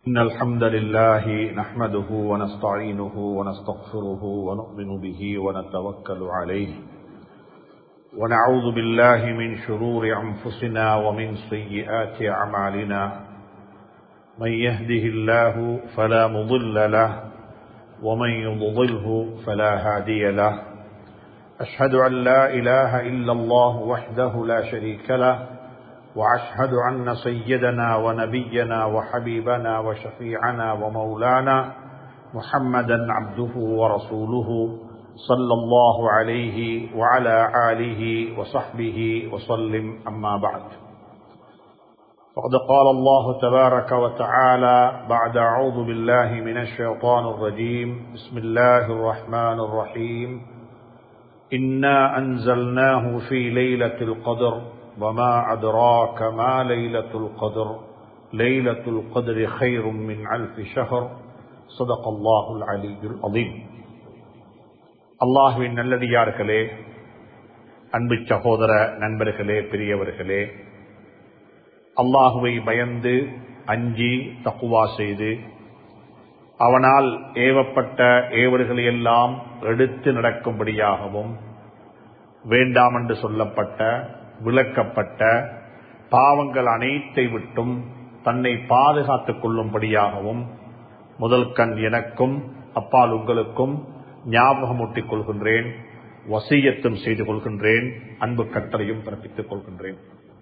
إن الحمد لله نحمده ونستعينه ونستغفره ونؤمن به ونتوكل عليه ونعوذ بالله من شرور أنفسنا ومن سيئات أعمالنا من يهده الله فلا مضل له ومن يضلله فلا هادي له أشهد أن لا إله إلا الله وحده لا شريك له وأشهد أن سيدنا ونبينا وحبيبنا وشفيعنا ومولانا محمدا عبده ورسوله صلى الله عليه وعلى آله وصحبه وسلم أما بعد فقد قال الله تبارك وتعالى بعد أعوذ بالله من الشيطان الرجيم بسم الله الرحمن الرحيم إنا أنزلناه في ليلة القدر وما أدراك ما ليلة القدر ليلة القدر خير من ألف شهر صدق الله العلي العظيم. அல்லாஹ்வின் நல்லடியார்களே, அன்பு சகோதர நண்பர்களே, பெரியவர்களே, அல்லாஹுவை பயந்து அஞ்சி தக்வா செய்து அவனால் ஏவப்பட்ட ஏவல்களை எல்லாம் எடுத்து நடக்கும்படியாகவும் வேண்டாம் என்று சொல்லப்பட்ட விளக்கப்பட்ட பாவங்கள் அனைத்தை விட்டும் தன்னை பாதுகாத்துக் கொள்ளும்படியாகவும் முதல் கண் எனக்கும் அப்பால் உங்களுக்கும் ஞாபகமூட்டிக் கொள்கின்றேன், வசியத்தும் செய்து கொள்கின்றேன், அன்பு கட்டளையும் பிறப்பித்துக் கொள்கின்றேன்.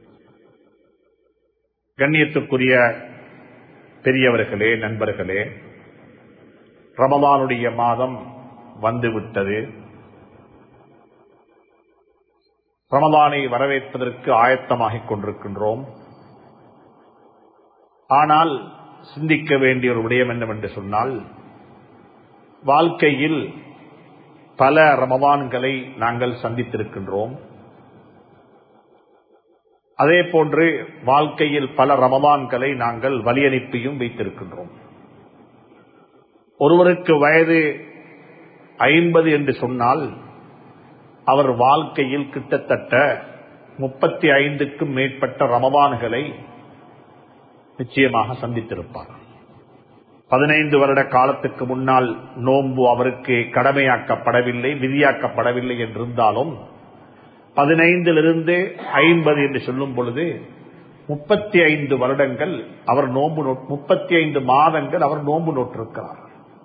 கண்ணியத்துக்குரிய பெரியவர்களே, நண்பர்களே, ரமலானுடைய மாதம் வந்துவிட்டது. ரமலானை வரவேற்பதற்கு ஆயத்தமாகிக் கொண்டிருக்கின்றோம். ஆனால் சிந்திக்க வேண்டிய ஒரு விடயம் என்னவென்று சொன்னால், வாழ்க்கையில் பல ரமலான்களை நாங்கள் சந்தித்திருக்கின்றோம். அதே போன்று வாழ்க்கையில் பல ரமலான்களை நாங்கள் வழியனுப்பியும் வைத்திருக்கின்றோம். ஒருவருக்கு வயது 50 என்று சொன்னால் அவர் வாழ்க்கையில் கிட்டத்தட்ட 35க்கும் மேற்பட்ட ரமலான்களை நிச்சயமாக சந்தித்திருப்பார். 15 வருட காலத்துக்கு முன்னால் நோன்பு அவருக்கு கடமையாக்கப்படவில்லை, விதியாக்கப்படவில்லை என்றிருந்தாலும் 15 50 என்று சொல்லும் பொழுது 35 வருடங்கள் அவர் நோன்பு 35 மாதங்கள் அவர் நோன்பு நோற்றிருக்கிறார்.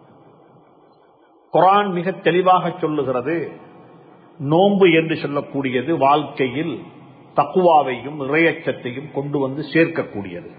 குர்ஆன் மிக தெளிவாக சொல்லுகிறது, நோன்பு என்று சொல்லக்கூடியது வாழ்க்கையில் தக்வாவையும் இறையச்சத்தையும் கொண்டு வந்து சேர்க்கக்கூடியது.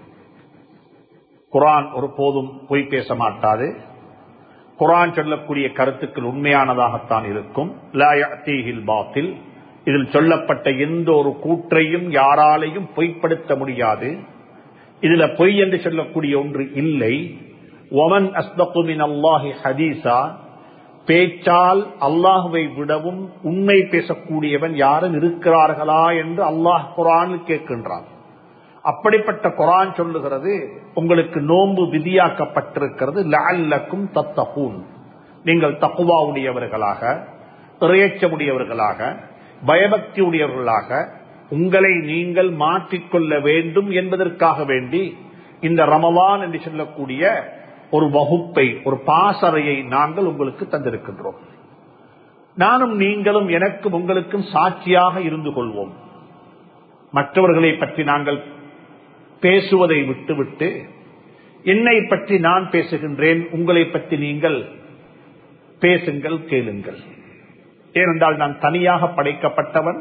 குர்ஆன் ஒரு போதும் பொய் பேச மாட்டாது. குர்ஆன் சொல்லக்கூடிய கருத்துக்கள் உண்மையானதாகத்தான் இருக்கும். லா யஅதீஹில் பாத்தில், இதில் சொல்லப்பட்ட எந்த ஒரு கூற்றையும் யாராலையும் பொய்ப்படுத்த முடியாது. இதுல பொய் என்று சொல்லக்கூடிய ஒன்று இல்லை. வமன் அஸ்தகு மினல்லாஹி ஹதீஸா, பேச்சால் அல்லாஹுவை விடவும் உண்மை பேசக்கூடியவன் யாரும் இருக்கிறார்களா என்று அல்லாஹ் குர்ஆனில் கேட்கின்றான். அப்படிப்பட்ட குர்ஆன் சொல்லுகிறது, உங்களுக்கு நோன்பு விதியாக்கப்பட்டிருக்கிறது, லஅல்லக்கும் தத்தகூன், நீங்கள் தக்வா உடையவர்களாக, இறையச்சமுடையவர்களாக, பயபக்தி உடையவர்களாக உங்களை நீங்கள் மாற்றிக்கொள்ள வேண்டும் என்பதற்காக வேண்டி இந்த ரமலான் என்று சொல்லக்கூடிய ஒரு வகுப்பை, ஒரு பாசறையை நாங்கள் உங்களுக்கு தந்திருக்கின்றோம். நானும் நீங்களும் எனக்கும் உங்களுக்கும் சாட்சியாக இருந்து கொள்வோம். மற்றவர்களை பற்றி நாங்கள் பேசுவதை விட்டுவிட்டு என்னை பற்றி நான் பேசுகின்றேன், உங்களை பற்றி நீங்கள் பேசுங்கள், கேளுங்கள். ஏனென்றால் நான் தனியாக படைக்கப்பட்டவன்,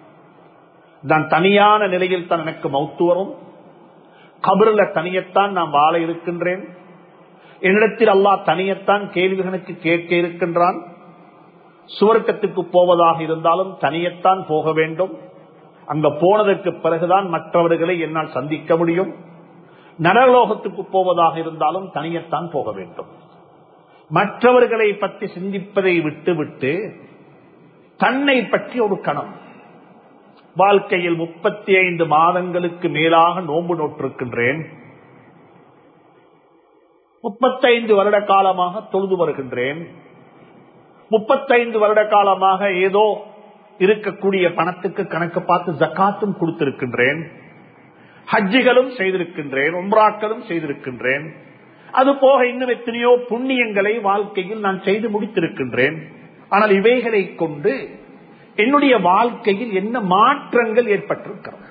நான் தனியான நிலையில் தான் எனக்கு மௌத்து வரும். கபரில் தனியத்தான் நான் வாழ இருக்கின்றேன். என்னிடத்தில் அல்லாஹ் தனியத்தான் கேள்விகளுக்கு கேட்க இருக்கின்றான். சுவர்க்கத்துக்கு போவதாக இருந்தாலும் தனியத்தான் போக வேண்டும். அங்க போனதற்கு பிறகுதான் மற்றவர்களை என்னால் சந்திக்க முடியும். நரலோகத்துக்கு போவதாக இருந்தாலும் தனியத்தான் போக வேண்டும். மற்றவர்களை பற்றி சிந்திப்பதை விட்டுவிட்டு தன்னை பற்றி ஒரு கணம், வாழ்க்கையில் 35 மாதங்களுக்கு மேலாக நோன்பு நோற்றிருக்கின்றேன், 35 வருட காலமாக தொழுது வருகின்றேன், 35 வருட காலமாக ஏதோ இருக்கக்கூடிய பணத்துக்கு கணக்கு பார்த்து ஜகாத்தும் கொடுத்திருக்கின்றேன், ஹஜ்ஜிகளும் செய்திருக்கின்றேன், உம்ராக்களும் செய்திருக்கின்றேன். அது போக இன்னும் எத்தனையோ புண்ணியங்களை வாழ்க்கையில் நான் செய்து முடித்திருக்கின்றேன். ஆனால் இவைகளை கொண்டு என்னுடைய வாழ்க்கையில் என்ன மாற்றங்கள் ஏற்பட்டிருக்கிறது?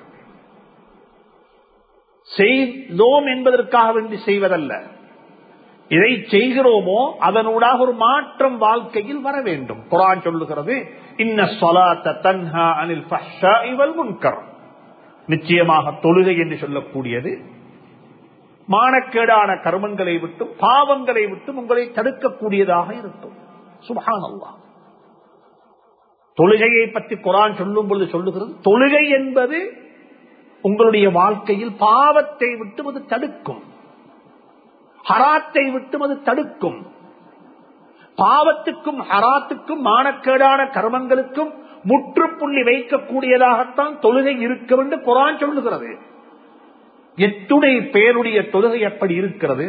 செய்தோம் என்பதற்காக வேண்டி செய்வதல்ல, இதை செய்கிறோமோ அதனூடாக ஒரு மாற்றம் வாழ்க்கையில் வர வேண்டும். குர்ஆன் சொல்லுகிறது, இன்ன ஸலாத்த தன்ஹா அனில் ஃபஹ்ஷாஇ வல் முன்கர். நிச்சயமாக தொழுகை என்று சொல்லக்கூடியது மானக்கேடான கர்மங்களை விட்டும் பாவங்களை விட்டும் உங்களை தடுக்கக்கூடியதாக இருக்கும். சுப்ஹானல்லாஹ். தொழுகையை பற்றி குர்ஆன் சொல்லும் பொழுது சொல்லுகிறது, தொழுகை என்பது உங்களுடைய வாழ்க்கையில் பாவத்தை விட்டு அது தடுக்கும், ஹராத்தை விட்டு அது தடுக்கும். பாவத்துக்கும் ஹராத்துக்கும் மானக்கேடான கர்மங்களுக்கும் முற்றுப்புள்ளி வைக்கக்கூடியதாகத்தான் தொழுகை இருக்கும் என்று குர்ஆன் சொல்லுகிறது. எத்துணை பேருடைய தொழுகை எப்படி இருக்கிறது?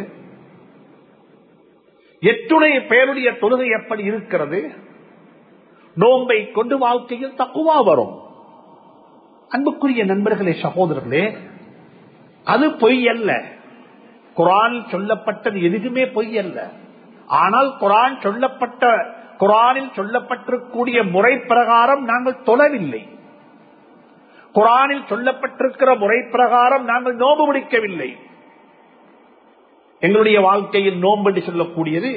எத்துணை பேருடைய தொழுகை எப்படி இருக்கிறது? நோன்பை கொண்டு வாழ்க்கையில் தக்குவா வரும். அன்புக்குரிய நண்பர்களே, சகோதரர்களே, அது பொய் அல்ல. குர்ஆனில் சொல்லப்பட்டது எதுவுமே பொய் அல்ல. ஆனால் குர்ஆனில் சொல்லப்பட்டிருக்கூடிய முறை பிரகாரம் நாங்கள் தொழவில்லை. குர்ஆனில் சொல்லப்பட்டிருக்கிற முறை பிரகாரம் நாங்கள் நோன்பு முடிக்கவில்லை. எங்களுடைய வாழ்க்கையில் நோன்பு என்று சொல்லக்கூடியது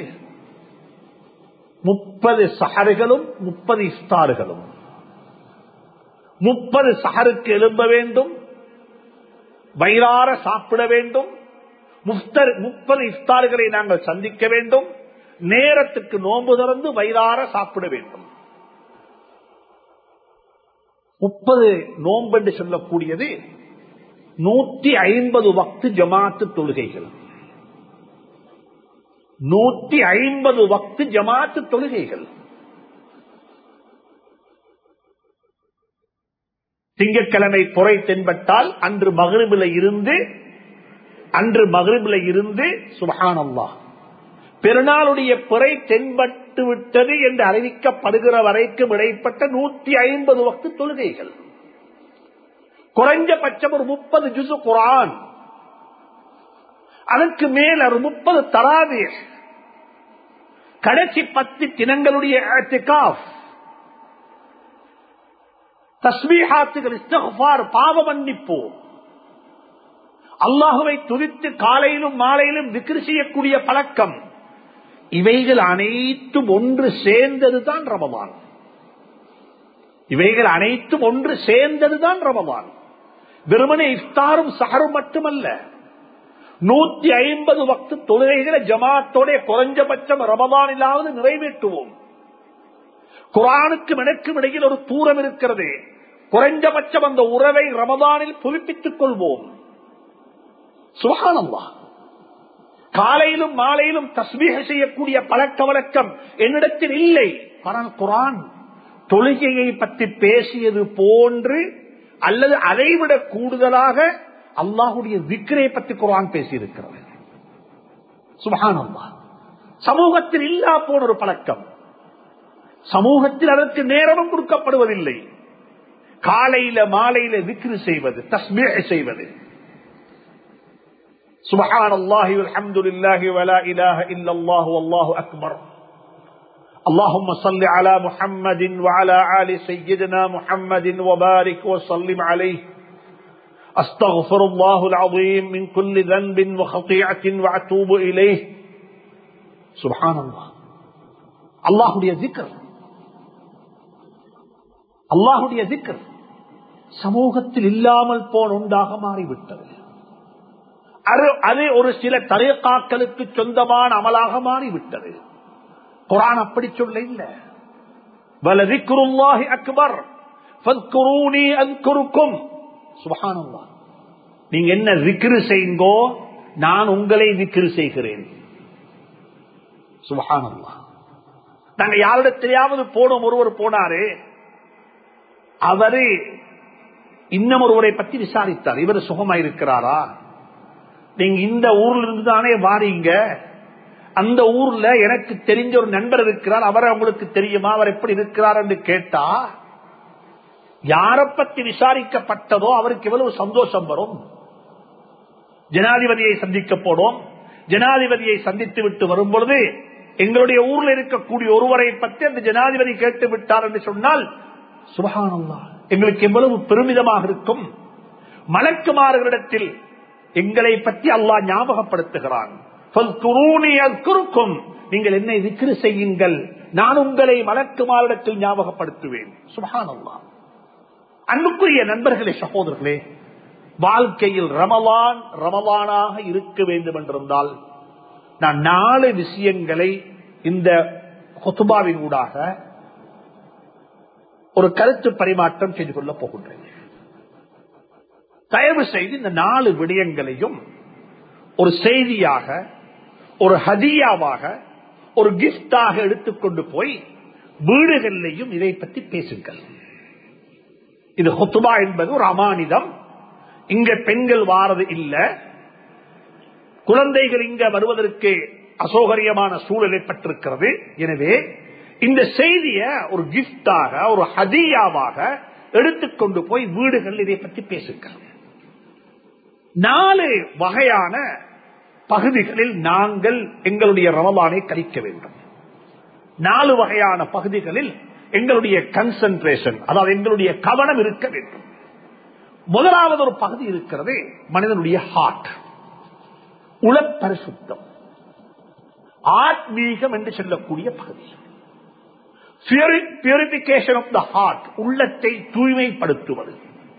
30 சஹர்களும் 30 இஃப்தார்களும். 30 சஹருக்கு எழும்ப வேண்டும், வயிறார சாப்பிட வேண்டும், 30 இஃப்தார்களை நாங்கள் சந்திக்க வேண்டும், நேரத்துக்கு நோன்பு திறந்து வயிறார சாப்பிட வேண்டும். 30 நோன்பு என்று சொல்லக்கூடியது 150 வக்து ஜமாத்து தொழுகைகள். 150 வக்து ஜமாத்து தொழுகைகள். திங்கட்கிழமை பொறை தென்பட்டால் அன்று மக்ரிபில இருந்து சுப்ஹானல்லாஹ் பெருநாளுடைய பிறை தென்பட்டு விட்டது என்று அறிவிக்கப்படுகிற வரைக்கும் இடைப்பட்ட 150 வக்து தொழுகைகள். குறைஞ்சபட்சம் ஒரு 30 ஜுஸு குர்ஆன், அதற்கு மேல் ஒரு 30 தராவீஹ், கடைசி 10 தினங்களுடைய இஅ்திகாஃப், தஸ்பீஹாத்துகள், இஸ்திக்ஃபார், பாவ மன்னிப்பு, அல்லாஹுவை துதித்து காலையிலும் மாலையிலும் திக்ர் செய்யக்கூடிய பழக்கம், இவைகள் அனைத்தும் ஒன்று சேர்ந்ததுதான் ரமலான். இவைகள் அனைத்தும் ஒன்று சேர்ந்ததுதான் ரமலான். வெறுமனே இஃப்தாரும் சஹரும் மட்டுமல்ல, 150 வக்து தொழுகைகளை ஜமாத்தோட குறைஞ்சபட்சம் ரமலானிலாவது நிறைவேற்றுவோம். குர்ஆனுக்கும் எனக்கும் இடையில் ஒரு தூரம் இருக்கிறது. குறைஞ்சபட்சம் அந்த உறவை ரமலானில் புதுப்பித்துக் கொள்வோம். சுப்ஹானல்லாஹ். காலையிலும் மாலையிலும் தஸ்பீஹ் செய்யக்கூடிய பழக்க வழக்கம் என்னிடத்தில் இல்லை. ஆனால் குர்ஆன் தொழுகையை பற்றி பேசியது போன்று அல்லது அதைவிட கூடுதலாக அல்லாஹ்வுடைய திக்ரை பற்றி குர்ஆன் பேசியிருக்கிறது. சுப்ஹானல்லாஹ். சமூகத்தில் இல்லா போன ஒரு பழக்கம், சமூகத்தில் அதற்கு நேரமும் கொடுக்கப்படுவதில்லை. காலையில மாலையில திக்ர் செய்வது, தஸ்பீஹ் செய்வது. சுப்ஹானல்லாஹி வல்ஹம்துலில்லாஹி வலா இலாஹ இல்லல்லாஹு வல்லாஹு அக்பர். اللهم صل على محمد وعلى آل سيدنا محمد وبارك وسلم عليه. أستغفر الله العظيم من كل ذنب وخطيئة وأتوب إليه. سبحان الله. அல்லாஹ்வுடைய திக்ர், அல்லாஹ்வுடைய திக்ர் சமூகத்தில் இல்லாமல் போன ஒன்றாக மாறிவிட்டது. அது ஒரு சில தரீகாக்களுக்கு சொந்தமான அமலாக மாறிவிட்டது. குர்ஆன் அப்படி சொல்ல இல்ல. வலதிக்ருல்லாஹி அக்பர் ஃபத்குரூனி அذ்குருக்கும். சுப்ஹானல்லாஹ். நீங்க என்ன zikr செய்யுங்கோ, நான் உங்களை zikr செய்கிறேன். சுப்ஹானல்லாஹ். நாங்க யாரிடத்திலேயாவது போனோம், ஒருவர் போனாரு, அவரு இன்னும் ஒருவரை பற்றி விசாரித்தார். இவர் சுகமாயிருக்கிறாரா? நீங்க இந்த ஊர்ல இருந்து தானே வாரீங்க, அந்த ஊர்ல எனக்கு தெரிஞ்ச ஒரு நண்பர் இருக்கிறார், அவரை உங்களுக்கு தெரியுமா, அவர் எப்படி இருக்கிறார் என்று கேட்டா, யாரை பற்றி விசாரிக்கப்பட்டதோ அவருக்கு எவ்வளவு சந்தோஷம் வரும். ஜனாதிபதியை சந்திக்க போனோம், ஜனாதிபதியை சந்தித்து விட்டு வரும் பொழுது எங்களுடைய ஊரில் இருக்கக்கூடிய ஒருவரை பற்றி அந்த ஜனாதிபதி கேட்டு விட்டார் என்று சொன்னால் சுப்ஹானல்லாஹ், எங்களுக்கு எவ்வளவு பெருமிதமாக இருக்கும். மலக்குமார்களிடத்தில் எங்களை பற்றி அல்லாஹ் ஞாபகப்படுத்துகிறான். நீங்கள் என்னை திக்ர் செய்யுங்கள், நான் உங்களை மலக்குமாரிடத்தில் ஞாபகப்படுத்துவேன். சுப்ஹானல்லாஹ். அன்புக்குரிய நண்பர்களே, சகோதரர்களே, வாழ்க்கையில் ரமலானாக இருக்க வேண்டும் என்றிருந்தால் நான் 4 விஷயங்களை இந்த குத்பாவின் ஊடாக ஒரு கருத்து பரிமாற்றம் செய்து கொள்ளப் போகின்றேன். தயவு செய்து இந்த 4 விடயங்களையும் ஒரு செய்தியாக, ஒரு ஹதியாவாக, ஒரு கிஃப்டாக எடுத்துக்கொண்டு போய் வீடுகளிலேயும் இதை பற்றி பேசுங்கள். இது குத்பா என்பது ஒரு அமானிதம். இங்க பெண்கள் வாரது இல்ல, குழந்தைகள் இங்க வருவதற்கு அசௌகரியமான சூழல் ஏற்பட்டிருக்கிறது. எனவே இந்த செய்தியை ஒரு கிஃப்டாக, ஒரு ஹதியாவாக எடுத்துக்கொண்டு போய் வீடுகள் இதை பற்றி பேசுங்கள். 4 வகையான பகுதிகளில் நாங்கள் எங்களுடைய ரமலானை கழிக்க வேண்டும். 4 வகையான பகுதிகளில் எங்களுடைய கன்சன்ட்ரேஷன், அதாவது எங்களுடைய கவனம் இருக்க வேண்டும். முதலாவது ஒரு பகுதி இருக்கிறது மனிதனுடைய ஹார்ட், உளப்பரிசுத்தம், ஆத்மீகம் என்று சொல்லக்கூடிய பகுதி. பியூரிபிகேஷன் ஆஃப் த ஹார்ட், உள்ளத்தை தூய்மைப்படுத்துவது.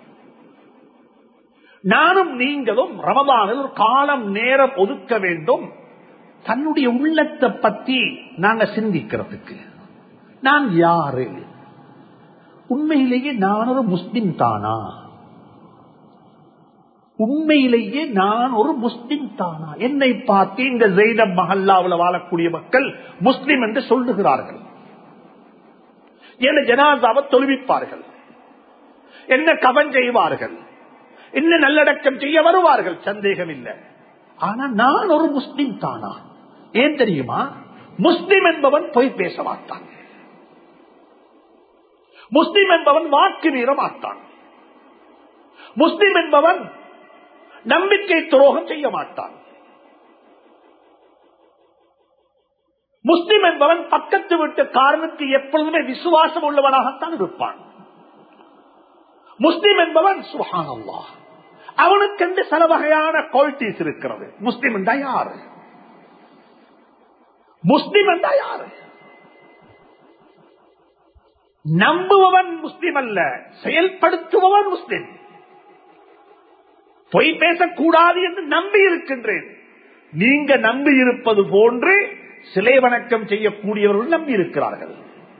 நானும் நீங்களும் ரமலானில் ஒரு காலம் நேரம் ஒதுக்க வேண்டும் தன்னுடைய உள்ளத்தை பற்றி நாங்க சிந்திக்கிறதுக்கு. நான் யாரு? உண்மையிலேயே நான் ஒரு முஸ்லிம் தானா? உண்மையிலேயே நான் ஒரு முஸ்லிம் தானா? என்னை பார்த்து இந்த ஜெய்னப் மஹல்லாவில் வாழக்கூடிய மக்கள் முஸ்லிம் என்று சொல்லுகிறார்கள். என்ன ஜனாசாவை தொழுவிப்பார்கள், என்ன கவன் செய்வார்கள், என்ன நல்லடக்கம் செய்ய வருவார்கள், சந்தேகம் இல்லை. ஆனா நான் ஒரு முஸ்லிம் தானா? ஏன் தெரியுமா? முஸ்லிம் என்பவன் பொய் பேச மாட்டான். முஸ்லிம் என்பவன் வாக்கு மீற மாட்டான். முஸ்லிம் என்பவன் நம்பிக்கை துரோகம் செய்ய மாட்டான். முஸ்லிம் என்பவன் பக்கத்து வீட்டுக்காரனுக்கு எப்பொழுதுமே விசுவாசம் உள்ளவனாகத்தான் இருப்பான். முஸ்லிம் என்பவன் சுப்ஹானல்லாஹ், அவனுக்கு சில வகையான குவாலிட்டிஸ் இருக்கிறது. முஸ்லிம் என்றா யாரு? முஸ்லிம் என்றா யாரு? நம்புபவன் முஸ்லிம் அல்ல, செயல்படுத்துபவன் முஸ்லிம். பொய் பேசக்கூடாது என்று நம்பி இருக்கின்றேன். நீங்க நம்பி இருப்பது போன்று சிலை வணக்கம் செய்யக்கூடியவர்கள் நம்பி இருக்கிறார்கள்.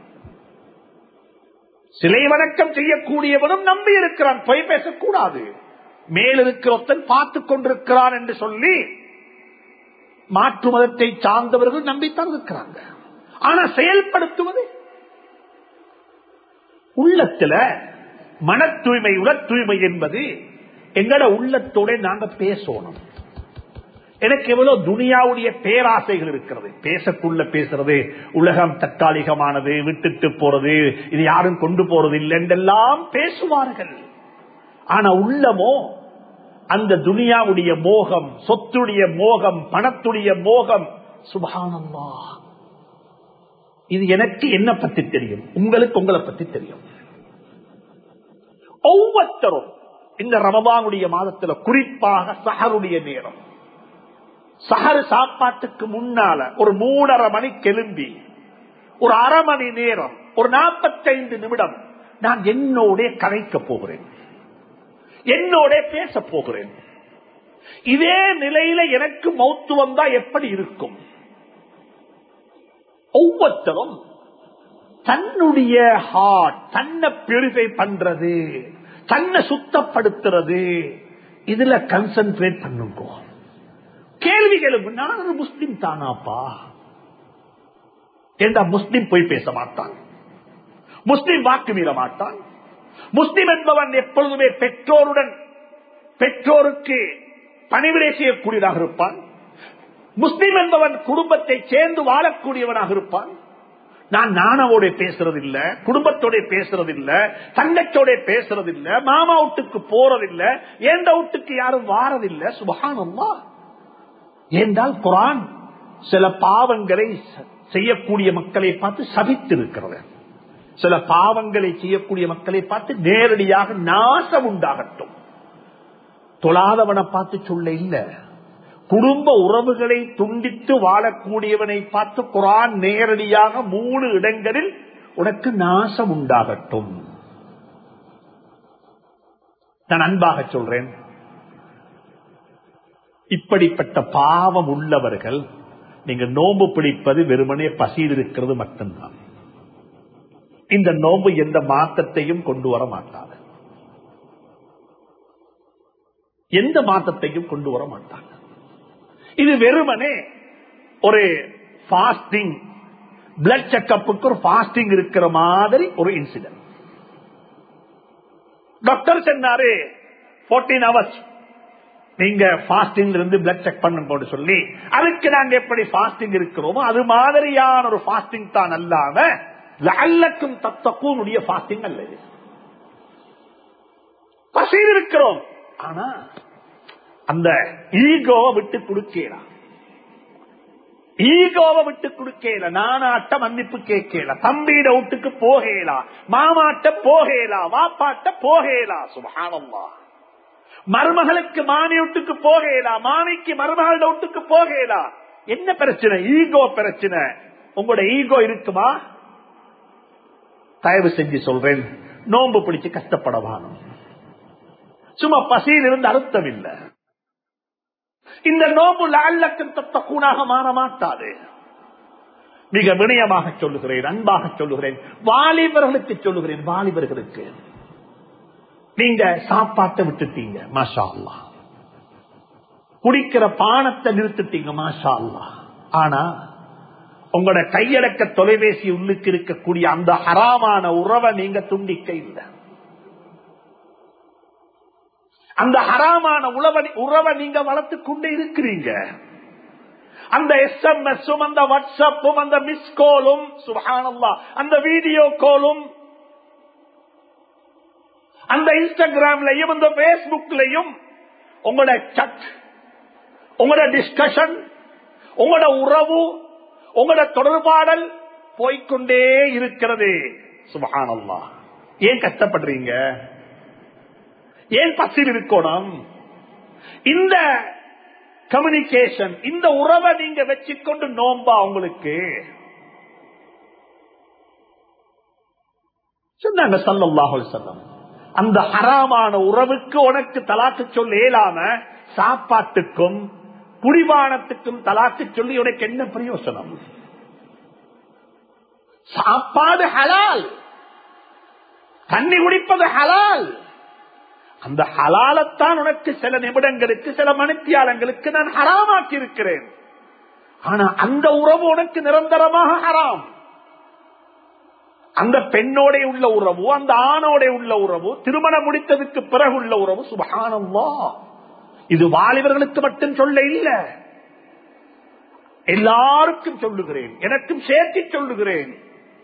சிலை வணக்கம் செய்யக்கூடியவனும் நம்பி இருக்கிறான். பொய் பேசக்கூடாது, மேலிருக்கிறவன் பார்த்துக் கொண்டிருக்கிறான் என்று சொல்லி மாற்று மதத்தை சார்ந்தவர்கள் நம்பித்தான் இருக்கிறாங்க. ஆனா செயல்படுத்துவது உள்ளத்துல மன தூய்மை, உள தூய்மை என்பது எங்கட உள்ளத்தோட நாங்க பேசணும். எனக்கு எவ்வளவு துனியாவுடைய பேராசைகள் இருக்கிறது. பேசக்குள்ள பேசுறது, உலகம் தற்காலிகமானது, விட்டுட்டு போறது, இது யாரும் கொண்டு போறது இல்லை என்றெல்லாம் பேசுவார்கள். ஆனா உள்ளமோ அந்த துனியாவுடைய மோகம், சொத்துடைய மோகம், பணத்துடைய மோகம். சுப்ஹானல்லாஹ், இது எனக்கு என்ன பத்தி தெரியும், உங்களுக்கு உங்களை பத்தி தெரியும். ஒவ்வொருத்தரும் இந்த ரமதானுடைய மாதத்துல, குறிப்பாக சஹருடைய நேரம், சஹர் சாப்பாட்டுக்கு முன்னால ஒரு 3:30 மணிக்கு எழும்பி ஒரு அரை மணி நேரம், ஒரு 45 நிமிடம் நான் என்னோட கதைக்க போகிறேன், என்னோட பேச போகிறேன். இதே நிலையில எனக்கு மௌத்து வந்தா எப்படி இருக்கும்? ஒவ்வொருத்தரும் தன்னுடைய ஹார்ட், தன்னை பியூரிஃபை பண்றது, தன்னை சுத்தப்படுத்துறது, இதுல கன்சென்ட்ரேட் பண்ணுங்க. கேள்விகளும், நான் ஒரு முஸ்லிம் தானாப்பா? ஏண்டா முஸ்லிம் போய் பேச மாட்டான், முஸ்லிம் வாக்கு மீற மாட்டான். முஸ்லிம் என்பவன் எப்பொழுதுமே பெற்றோருக்கு பணிவிடை செய்யக்கூடியதாக இருப்பான். முஸ்லிம் என்பவன் குடும்பத்தை சேர்ந்து வாழக்கூடியவனாக இருப்பான். நான் நானாவோட பேசுறதில்ல, குடும்பத்தோட பேசுறதில்ல, தங்கச்சோட பேசுறதில்ல, மாமா வீட்டுக்கு போறதில்ல, ஏண்ட வீட்டுக்கு யாரும் வாரதில்லை. சுப்ஹானல்லாஹ், ஏனென்றால் குர்ஆன் சில பாவங்களை செய்யக்கூடிய மக்களை பார்த்து சபித்திருக்கிறது. சில பாவங்களை செய்யக்கூடிய மக்களை பார்த்து நேரடியாக நாசம் உண்டாகட்டும். தொழாதவனை பார்த்து சொல்ல இல்ல, குடும்ப உறவுகளை துண்டித்து வாழக்கூடியவனை பார்த்து குர்ஆன் நேரடியாக 3 இடங்களில் உனக்கு நாசம் உண்டாகட்டும். நான் அன்பாக சொல்றேன், இப்படிப்பட்ட பாவம் உள்ளவர்கள் நீங்க நோன்பு பிடிப்பது வெறுமனே பசியில் இருக்கிறது மட்டும்தான். இந்த நோன்பு எந்த மாற்றத்தையும் கொண்டு வர மாட்டாது, எந்த மாற்றத்தையும் கொண்டு வர மாட்டாங்க. இது வெறுமனே ஒரு ஃபாஸ்டிங், பிளட் செக்கப்புக்கு ஒரு ஃபாஸ்டிங் இருக்கிற மாதிரி ஒரு இன்சிடென்ட். டாக்டர் சொன்னாரு 14 hours நீங்க ஃபாஸ்டிங்ல இருந்து பிளட் செக் பண்ண சொல்லி, அதுக்கு நாங்க எப்படி ஃபாஸ்டிங் இருக்கிறோமோ அது மாதிரியான ஒரு ஃபாஸ்டிங் தான் அல்லாம லஅல்லக்கும் தத்தகூனுடைய ஃபாஸ்டிங் அல்ல. பசியில் இருக்கிறோம், ஆனா அந்த ஈகோவை விட்டு கொடுக்கலாம், ஈகோவை விட்டு கொடுக்கல, நானாட்ட மன்னிப்பு கேட்கல, தம்பியிட வீட்டுக்கு போகலாம், மாமாட்ட போகலாம், வாப்பாட்ட போகலாம். சுப்ஹானல்லாஹ். மருமகளுக்கு மாமி வீட்டுக்கு போகலாம், மாமிக்கு மருமகளோட வீட்டுக்கு போகலாம். என்ன பிரச்சனை? ஈகோ பிரச்சனை. உங்களோட ஈகோ இருக்குமா? தயவு செஞ்சு சொல்றேன், நோன்பு பிடிச்சு கஷ்டப்படவானோ, சும்மா பசியில் இருந்து அர்த்தம் இல்லை. இந்த நோம்பு லஅல்லக்கும் தத்தகூனாக மாற மாட்டாது. மிக வினயமாக சொல்லுகிறேன், அன்பாக சொல்லுகிறேன், வாலிபர்களுக்கு சொல்லுகிறேன். வாலிபர்களுக்கு நீங்க சாப்பாட்டை விட்டுட்டீங்க, மாஷா அல்லாஹ், குடிக்கிற பானத்தை நிறுத்திட்டீங்க, மாஷா அல்லாஹ். ஆனா உங்களோட கையடக்க தொலைபேசி உள்ளுக்கு இருக்கக்கூடிய அந்த ஹராமான உறவை நீங்க துண்டிக்க இல்லை. அந்த ஹராமான உறவை நீங்க வளர்த்துக் கொண்டே இருக்கிறீங்க. அந்த SMS-உம் அந்த வாட்ஸ்அப்பும் அந்த மிஸ் காலும், சுப்ஹானல்லாஹ், அந்த வீடியோ காலும், அந்த இன்ஸ்டாகிராம்லயும் அந்த பேஸ்புக்லயும் உங்களோட சட், உங்களோட டிஸ்கஷன், உங்களோட உறவு, உங்களோட தொடர்பாடல் போய்கொண்டே இருக்கிறது. சுப்ஹானல்லாஹ். ஏன் கஷ்டப்படுறீங்க? ஏன் பசியில் இருக்கணும்? இந்த கம்யூனிகேஷன், இந்த உறவை நீங்க வச்சுக்கொண்டு நோம்பா உங்களுக்கு சொன்னாங்க ஸல்லல்லாஹு அலைஹி வஸல்லம். அந்த ஹராமான உறவுக்கு உனக்கு தலாக்கு சொல்ல இயலாம சாப்பாட்டுக்கும் குடிபானத்துக்கும் தலாக்கு சொல்லி உனக்கு என்ன பிரயோசனம்? சாப்பாடு ஹலால், தண்ணி குடிப்பது ஹலால். அந்த ஹலாலத்தான் உனக்கு சில நிமிடங்களுக்கு, சில மணித்தியாலங்களுக்கு நான் ஹராமாக்கி இருக்கிறேன். ஆனா அந்த உறவு உனக்கு நிரந்தரமாக ஹராம். அந்த பெண்ணோட உள்ள உறவு, அந்த ஆணோட உள்ள உறவு, திருமணம் முடித்ததுக்கு பிறகு உள்ள உறவு, சுப்ஹானல்லாஹ். இது வாலிபர்களுக்கு மட்டும் சொல்ல இல்ல, எல்லாருக்கும் சொல்லுகிறேன், எனக்கும் சேர்த்து சொல்லுகிறேன்.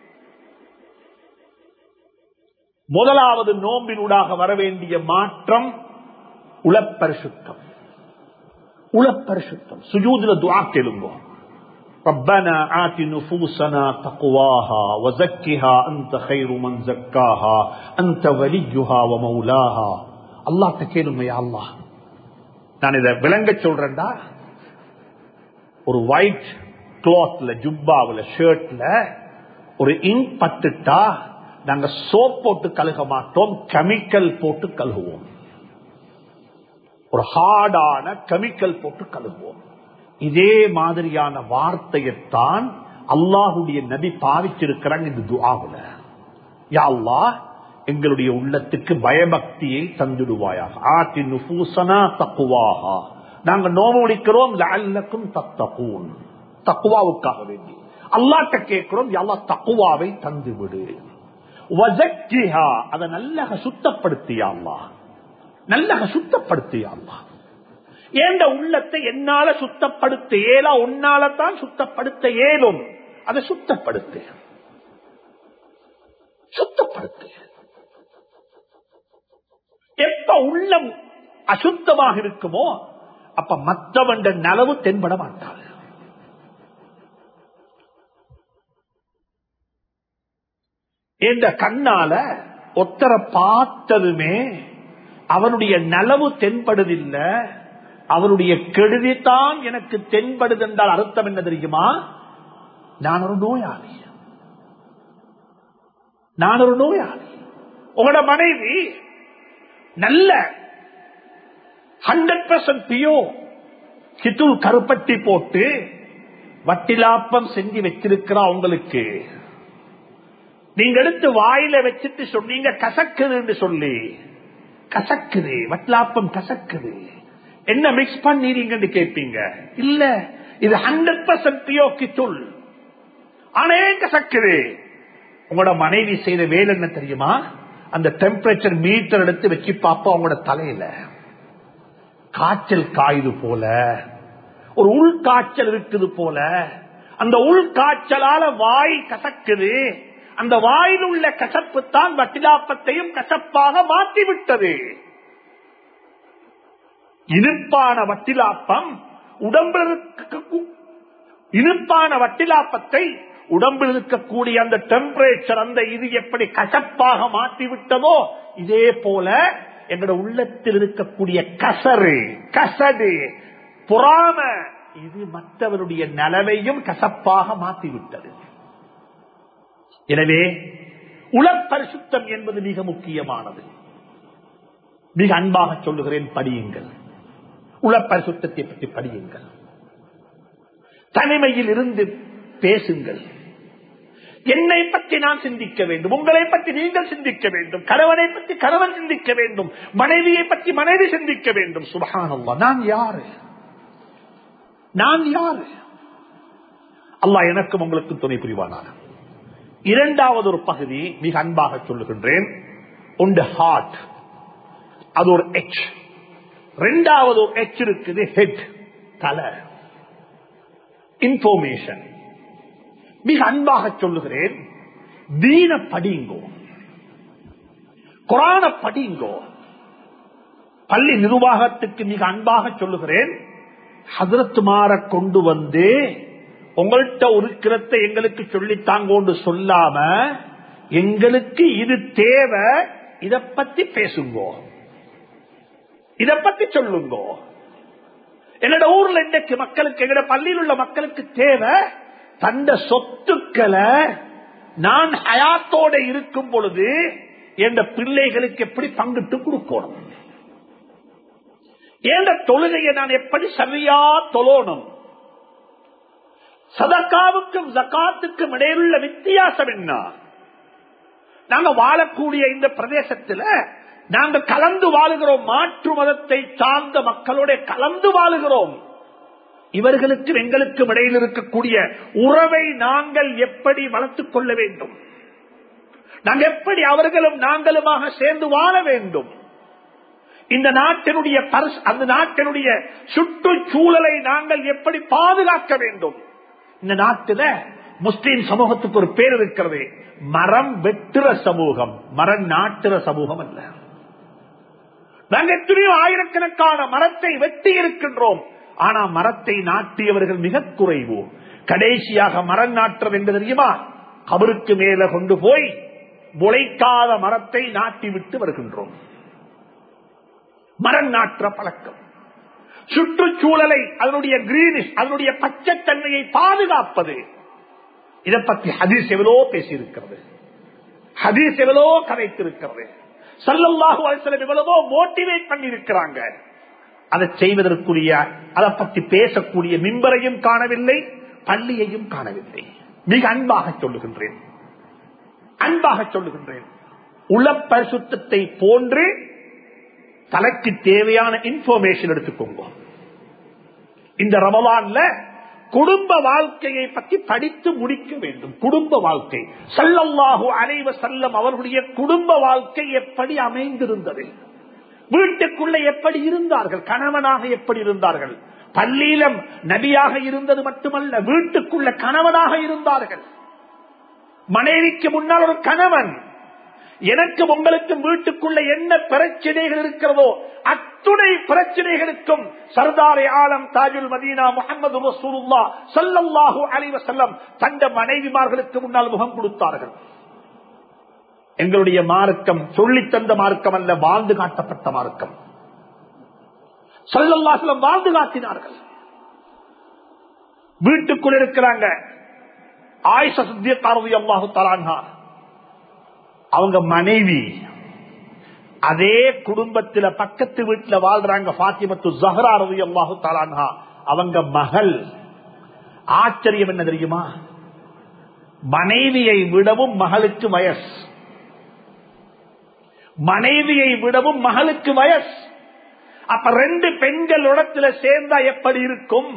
முதலாவது நோம்பினூடாக வர வேண்டிய மாற்றம் உளப்பரிசுத்தம். உளப்பரிசுத்தம். சுஜூதுல துஆ கேளுங்க. ربنا آت نفوسنا تقواها وزكها أنت خير من زكاها أنت وليها ومولاها. அல்லாஹ் கேளுங்க, யா அல்லாஹ். நான் இதை விளங்க சொல்றேன்டா, ஒரு ஒயிட் கிளாத்ல, ஜுப்பாவுல, ஷர்ட்ல ஒரு இங்க் பட்டுட்டா நாங்க சோப் போட்டு கழுக மாட்டோம், கெமிக்கல் போட்டு கழுகுவோம். ஒரு ஹார்டான கெமிக்கல் போட்டு கழுகுவோம். இதே மாதிரியான வார்த்தையைத்தான் அல்லாஹுடைய நபி பாவிச்சிருக்கிறாங்க இந்த துஆவுல. யா அல்லாஹ், எங்களுடைய உள்ளத்துக்கு பயபக்தியை தந்துடுவாயாக. ஆத்தி நுஃபூஸனா தக்வாஹா. நாங்க நோம்பு முடிக்கிறோம் லஅல்லக்கும் தத்தகூன், தக்வாவுக்காக வேண்டி அல்லாஹ்ட்ட கேட்கிறோம், யா அல்லாஹ் தக்வாவை தந்து விடு. வஸக்கிஹா, அதை நல்ல சுத்தப்படுத்தியா அல்லாஹ், நல்ல சுத்தப்படுத்தியா அல்லாஹ். ஏண்ட உள்ளத்தை என்னால சுத்தப்படுத்த ஏலா, உன்னால தான் சுத்தப்படுத்த ஏலும். அதை சுத்தப்படுத்து, சுத்தப்படுத்து. எப்ப உள்ளம் அசுத்தமாக இருக்குமோ அப்ப மற்றவன் நலவு தென்பட மாட்டாள். என்ற கண்ணால ஒத்தர பார்த்ததுமே அவனுடைய நலவு தென்படுதில்லை, அவனுடைய கெடுதித்தான் எனக்கு தென்படுது என்றால் அர்த்தம் என்ன தெரியுமா? நான் ஒரு நோயாளி. உங்களோட மனைவி நல்ல 100% பியோ கித்துள் கருப்பட்டி போட்டு வட்டிலாப்பம் செஞ்சு வச்சிருக்கிறா. உங்களுக்கு நீங்க எடுத்து வாயில வச்சுட்டு சொன்னீங்க கசக்குது சொல்லி, கசக்குது வட்டிலாப்பம் கசக்குது, என்ன மிக்ஸ் பண்ணீங்கன்னு கேட்பீங்க. இல்ல, இது 100% பியோ கித்துள், ஆனே கசக்குது. உங்களோட மனைவி செய்த வேலை என்ன தெரியுமா? அந்த டெம்பரேச்சர் மீட்டர் எடுத்து வச்சு பாப்பா உங்களோட தலையில காய்ச்சல் காயுது போல, ஒரு உள்காய்ச்சல் இருக்குது போல, அந்த உள்காய்ச்சலால வாய் கசக்குது, அந்த வாயில் உள்ள கசப்பு தான் வட்டிலாப்பத்தையும் கசப்பாக மாற்றிவிட்டது. இனிப்பான வட்டிலாப்பம் இனிப்பான வட்டிலாப்பத்தை உடம்பில் இருக்கக்கூடிய அந்த டெம்பரேச்சர், அந்த இது எப்படி கசப்பாக மாற்றிவிட்டதோ, இதே போல எங்களோட உள்ளத்தில் இருக்கக்கூடிய கசடு, பொறாம, இது மற்றவருடைய நலவையும் கசப்பாக மாற்றிவிட்டது. எனவே உளப்பரிசுத்தம் என்பது மிக முக்கியமானது. மிக அன்பாக சொல்லுகிறேன், படியுங்கள். உளப்பரிசுத்தத்தை பற்றி படியுங்கள். தனிமையில் இருந்து பேசுங்கள். என்னை பற்றி நான் சிந்திக்க வேண்டும், உங்களை பற்றி நீங்கள் சிந்திக்க வேண்டும், கணவனை பற்றி கணவன் சிந்திக்க வேண்டும், மனைவியை பற்றி மனைவி சிந்திக்க வேண்டும். சுப்ஹானல்லாஹ், நான் யாரு? அல்லாஹ் எனக்கும் உங்களுக்கும் துணை புரிவானாக. இரண்டாவது ஒரு பகுதி மிக அன்பாக சொல்லுகின்றேன், உண்டு ஹார்ட், அது ஒரு எச். இரண்டாவது ஒரு எச் இருக்குது, ஹெட், தலை, இன்ஃபர்மேஷன். மிக அன்பாக சொல்லுகிறேன், தீன படிங்கோ, குர்ஆன படிங்கோ. பள்ளி நிர்வாகத்துக்கு மிக அன்பாக சொல்லுகிறேன், ஹஜ்ரத்துமார கொண்டு வந்து உங்கள்கிட்ட ஒரு கிரத்தை எங்களுக்கு சொல்லித்தாங்கோன்னு சொல்லாம, எங்களுக்கு இது தேவை, இதை பத்தி பேசுங்கோ, இதை பத்தி சொல்லுங்கோ. என்னோட ஊர்ல இன்றைக்கு மக்களுக்கு, எங்களோட பள்ளியில் உள்ள மக்களுக்கு தேவை, தந்த சொத்துக்களை நான் ஹயாத்தோட இருக்கும் பொழுது என் பிள்ளைகளுக்கு எப்படி பங்கிட்டு கொடுக்கணும், என் தொழுகையை நான் எப்படி சரியா தொழணும், சதகாவுக்கும் ஜகாத்துக்கும் இடையிலுள்ள வித்தியாசம் என்ன. நாங்க வாழக்கூடிய இந்த பிரதேசத்தில் நாங்க கலந்து வாழுகிறோம், மாற்று மதத்தை சார்ந்த மக்களோட கலந்து வாழுகிறோம். இவர்களுக்கும் எங்களுக்கும் இடையில் இருக்கக்கூடிய உறவை நாங்கள் எப்படி வளர்த்துக் கொள்ள வேண்டும், நாங்கள் எப்படி அவர்களும் நாங்களுமாக சேர்ந்து வாழ வேண்டும், இந்த நாட்டினுடைய அந்த நாட்டினுடைய சுற்றுச்சூழலை நாங்கள் எப்படி பாதுகாக்க வேண்டும். இந்த நாட்டில முஸ்லீம் சமூகத்துக்கு ஒரு பேர் இருக்கிறது, மரம் வெட்டுற சமூகம், மரம் நாட்டுற சமூகம் அல்ல. நாங்கள் எத்தனையோ ஆயிரக்கணக்கான மரத்தை வெட்டி இருக்கின்றோம், ஆனா மரத்தை நாட்டியவர்கள் மிக குறைவு. கடைசியாக மரம் நாட்டுறது என்று தெரியுமா? கபருக்கு மேல கொண்டு போய் முளைக்காத மரத்தை நாட்டி விட்டு வருகின்றோம். மரம் நாட்டுற பழக்கம், சுற்றுச்சூழலை, அதனுடைய கிரீனிஷ், அதனுடைய பச்சைத்தன்மையை பாதுகாப்பது, இதை பற்றி ஹதீஸ் எவ்வளோ பேசியிருக்கிறது, ஹதீஸ் எவ்வளோ கதைத்திருக்கிறது, ஸல்லல்லாஹு அலைஹி வஸல்லம் எவ்வளவோ மோட்டிவேட் பண்ணி இருக்கிறாங்க. அதை செய்வதற்குரிய, அதை பற்றி பேசக்கூடிய மிம்பரையும் காணவில்லை, பள்ளியையும் காணவில்லை. மிக அன்பாக சொல்லுகின்றேன், உளப்பரிசுத்தத்தை போன்று தனக்கு தேவையான இன்ஃபர்மேஷன் எடுத்துக்கோங்க. இந்த ரமலான்ல குடும்ப வாழ்க்கையை பற்றி படித்து முடிக்க வேண்டும். குடும்ப வாழ்க்கை, ஸல்லல்லாஹு அலைஹி வஸல்லம் அவர்களுடைய குடும்ப வாழ்க்கை எப்படி அமைந்திருந்தது, வீட்டுக்குள்ள எப்படி இருந்தார்கள், கணவனாக எப்படி இருந்தார்கள், பள்ளியிலும் நபியாக இருந்தது மட்டுமல்ல, வீட்டுக்குள்ள கணவனாக இருந்தார்கள். மனைவிக்கு முன்னால் ஒரு கணவன், எனக்கு உங்களுக்கும் வீட்டுக்குள்ள என்ன பிரச்சனைகள் இருக்கிறதோ அத்துணை பிரச்சனைகளுக்கும் சர்தாரே ஆலம் தாஜுல் மதீனா முஹம்மது ரசூலுல்லாஹ் ஸல்லல்லாஹு அலைஹி வஸல்லம் தந்த மனைவிமார்களுக்கு முன்னால் முகம் கொடுத்தார்கள். எங்களுடைய மார்க்கம் சொல்லித் தந்த மார்க்கம் அல்ல, வாழ்ந்து காட்டப்பட்ட மார்க்கம். ஸல்லல்லாஹு அலைஹி வஸல்லம் வாழ்ந்து காட்டினார்கள். வீட்டுக்குள் இருக்கிறாங்க ஆயிஷா சித்திகா ரலியல்லாஹு தஆலா அன்ஹா, அவங்க மனைவி. அதே குடும்பத்தில் பக்கத்து வீட்டில் வாழ்றாங்க ஃபாத்திமத்து ஸஹ்ரா ரலியல்லாஹு தஆலா அன்ஹா, அவங்க மகள். ஆச்சரியம் என்ன தெரியுமா? மனைவியை விடவும் மகளுக்கு வயசு, மனைவியை விடவும் மகளுக்கு வயசு. அப்ப ரெண்டு பெண்கள் இடத்துல சேர்ந்தா எப்படி இருக்கும்?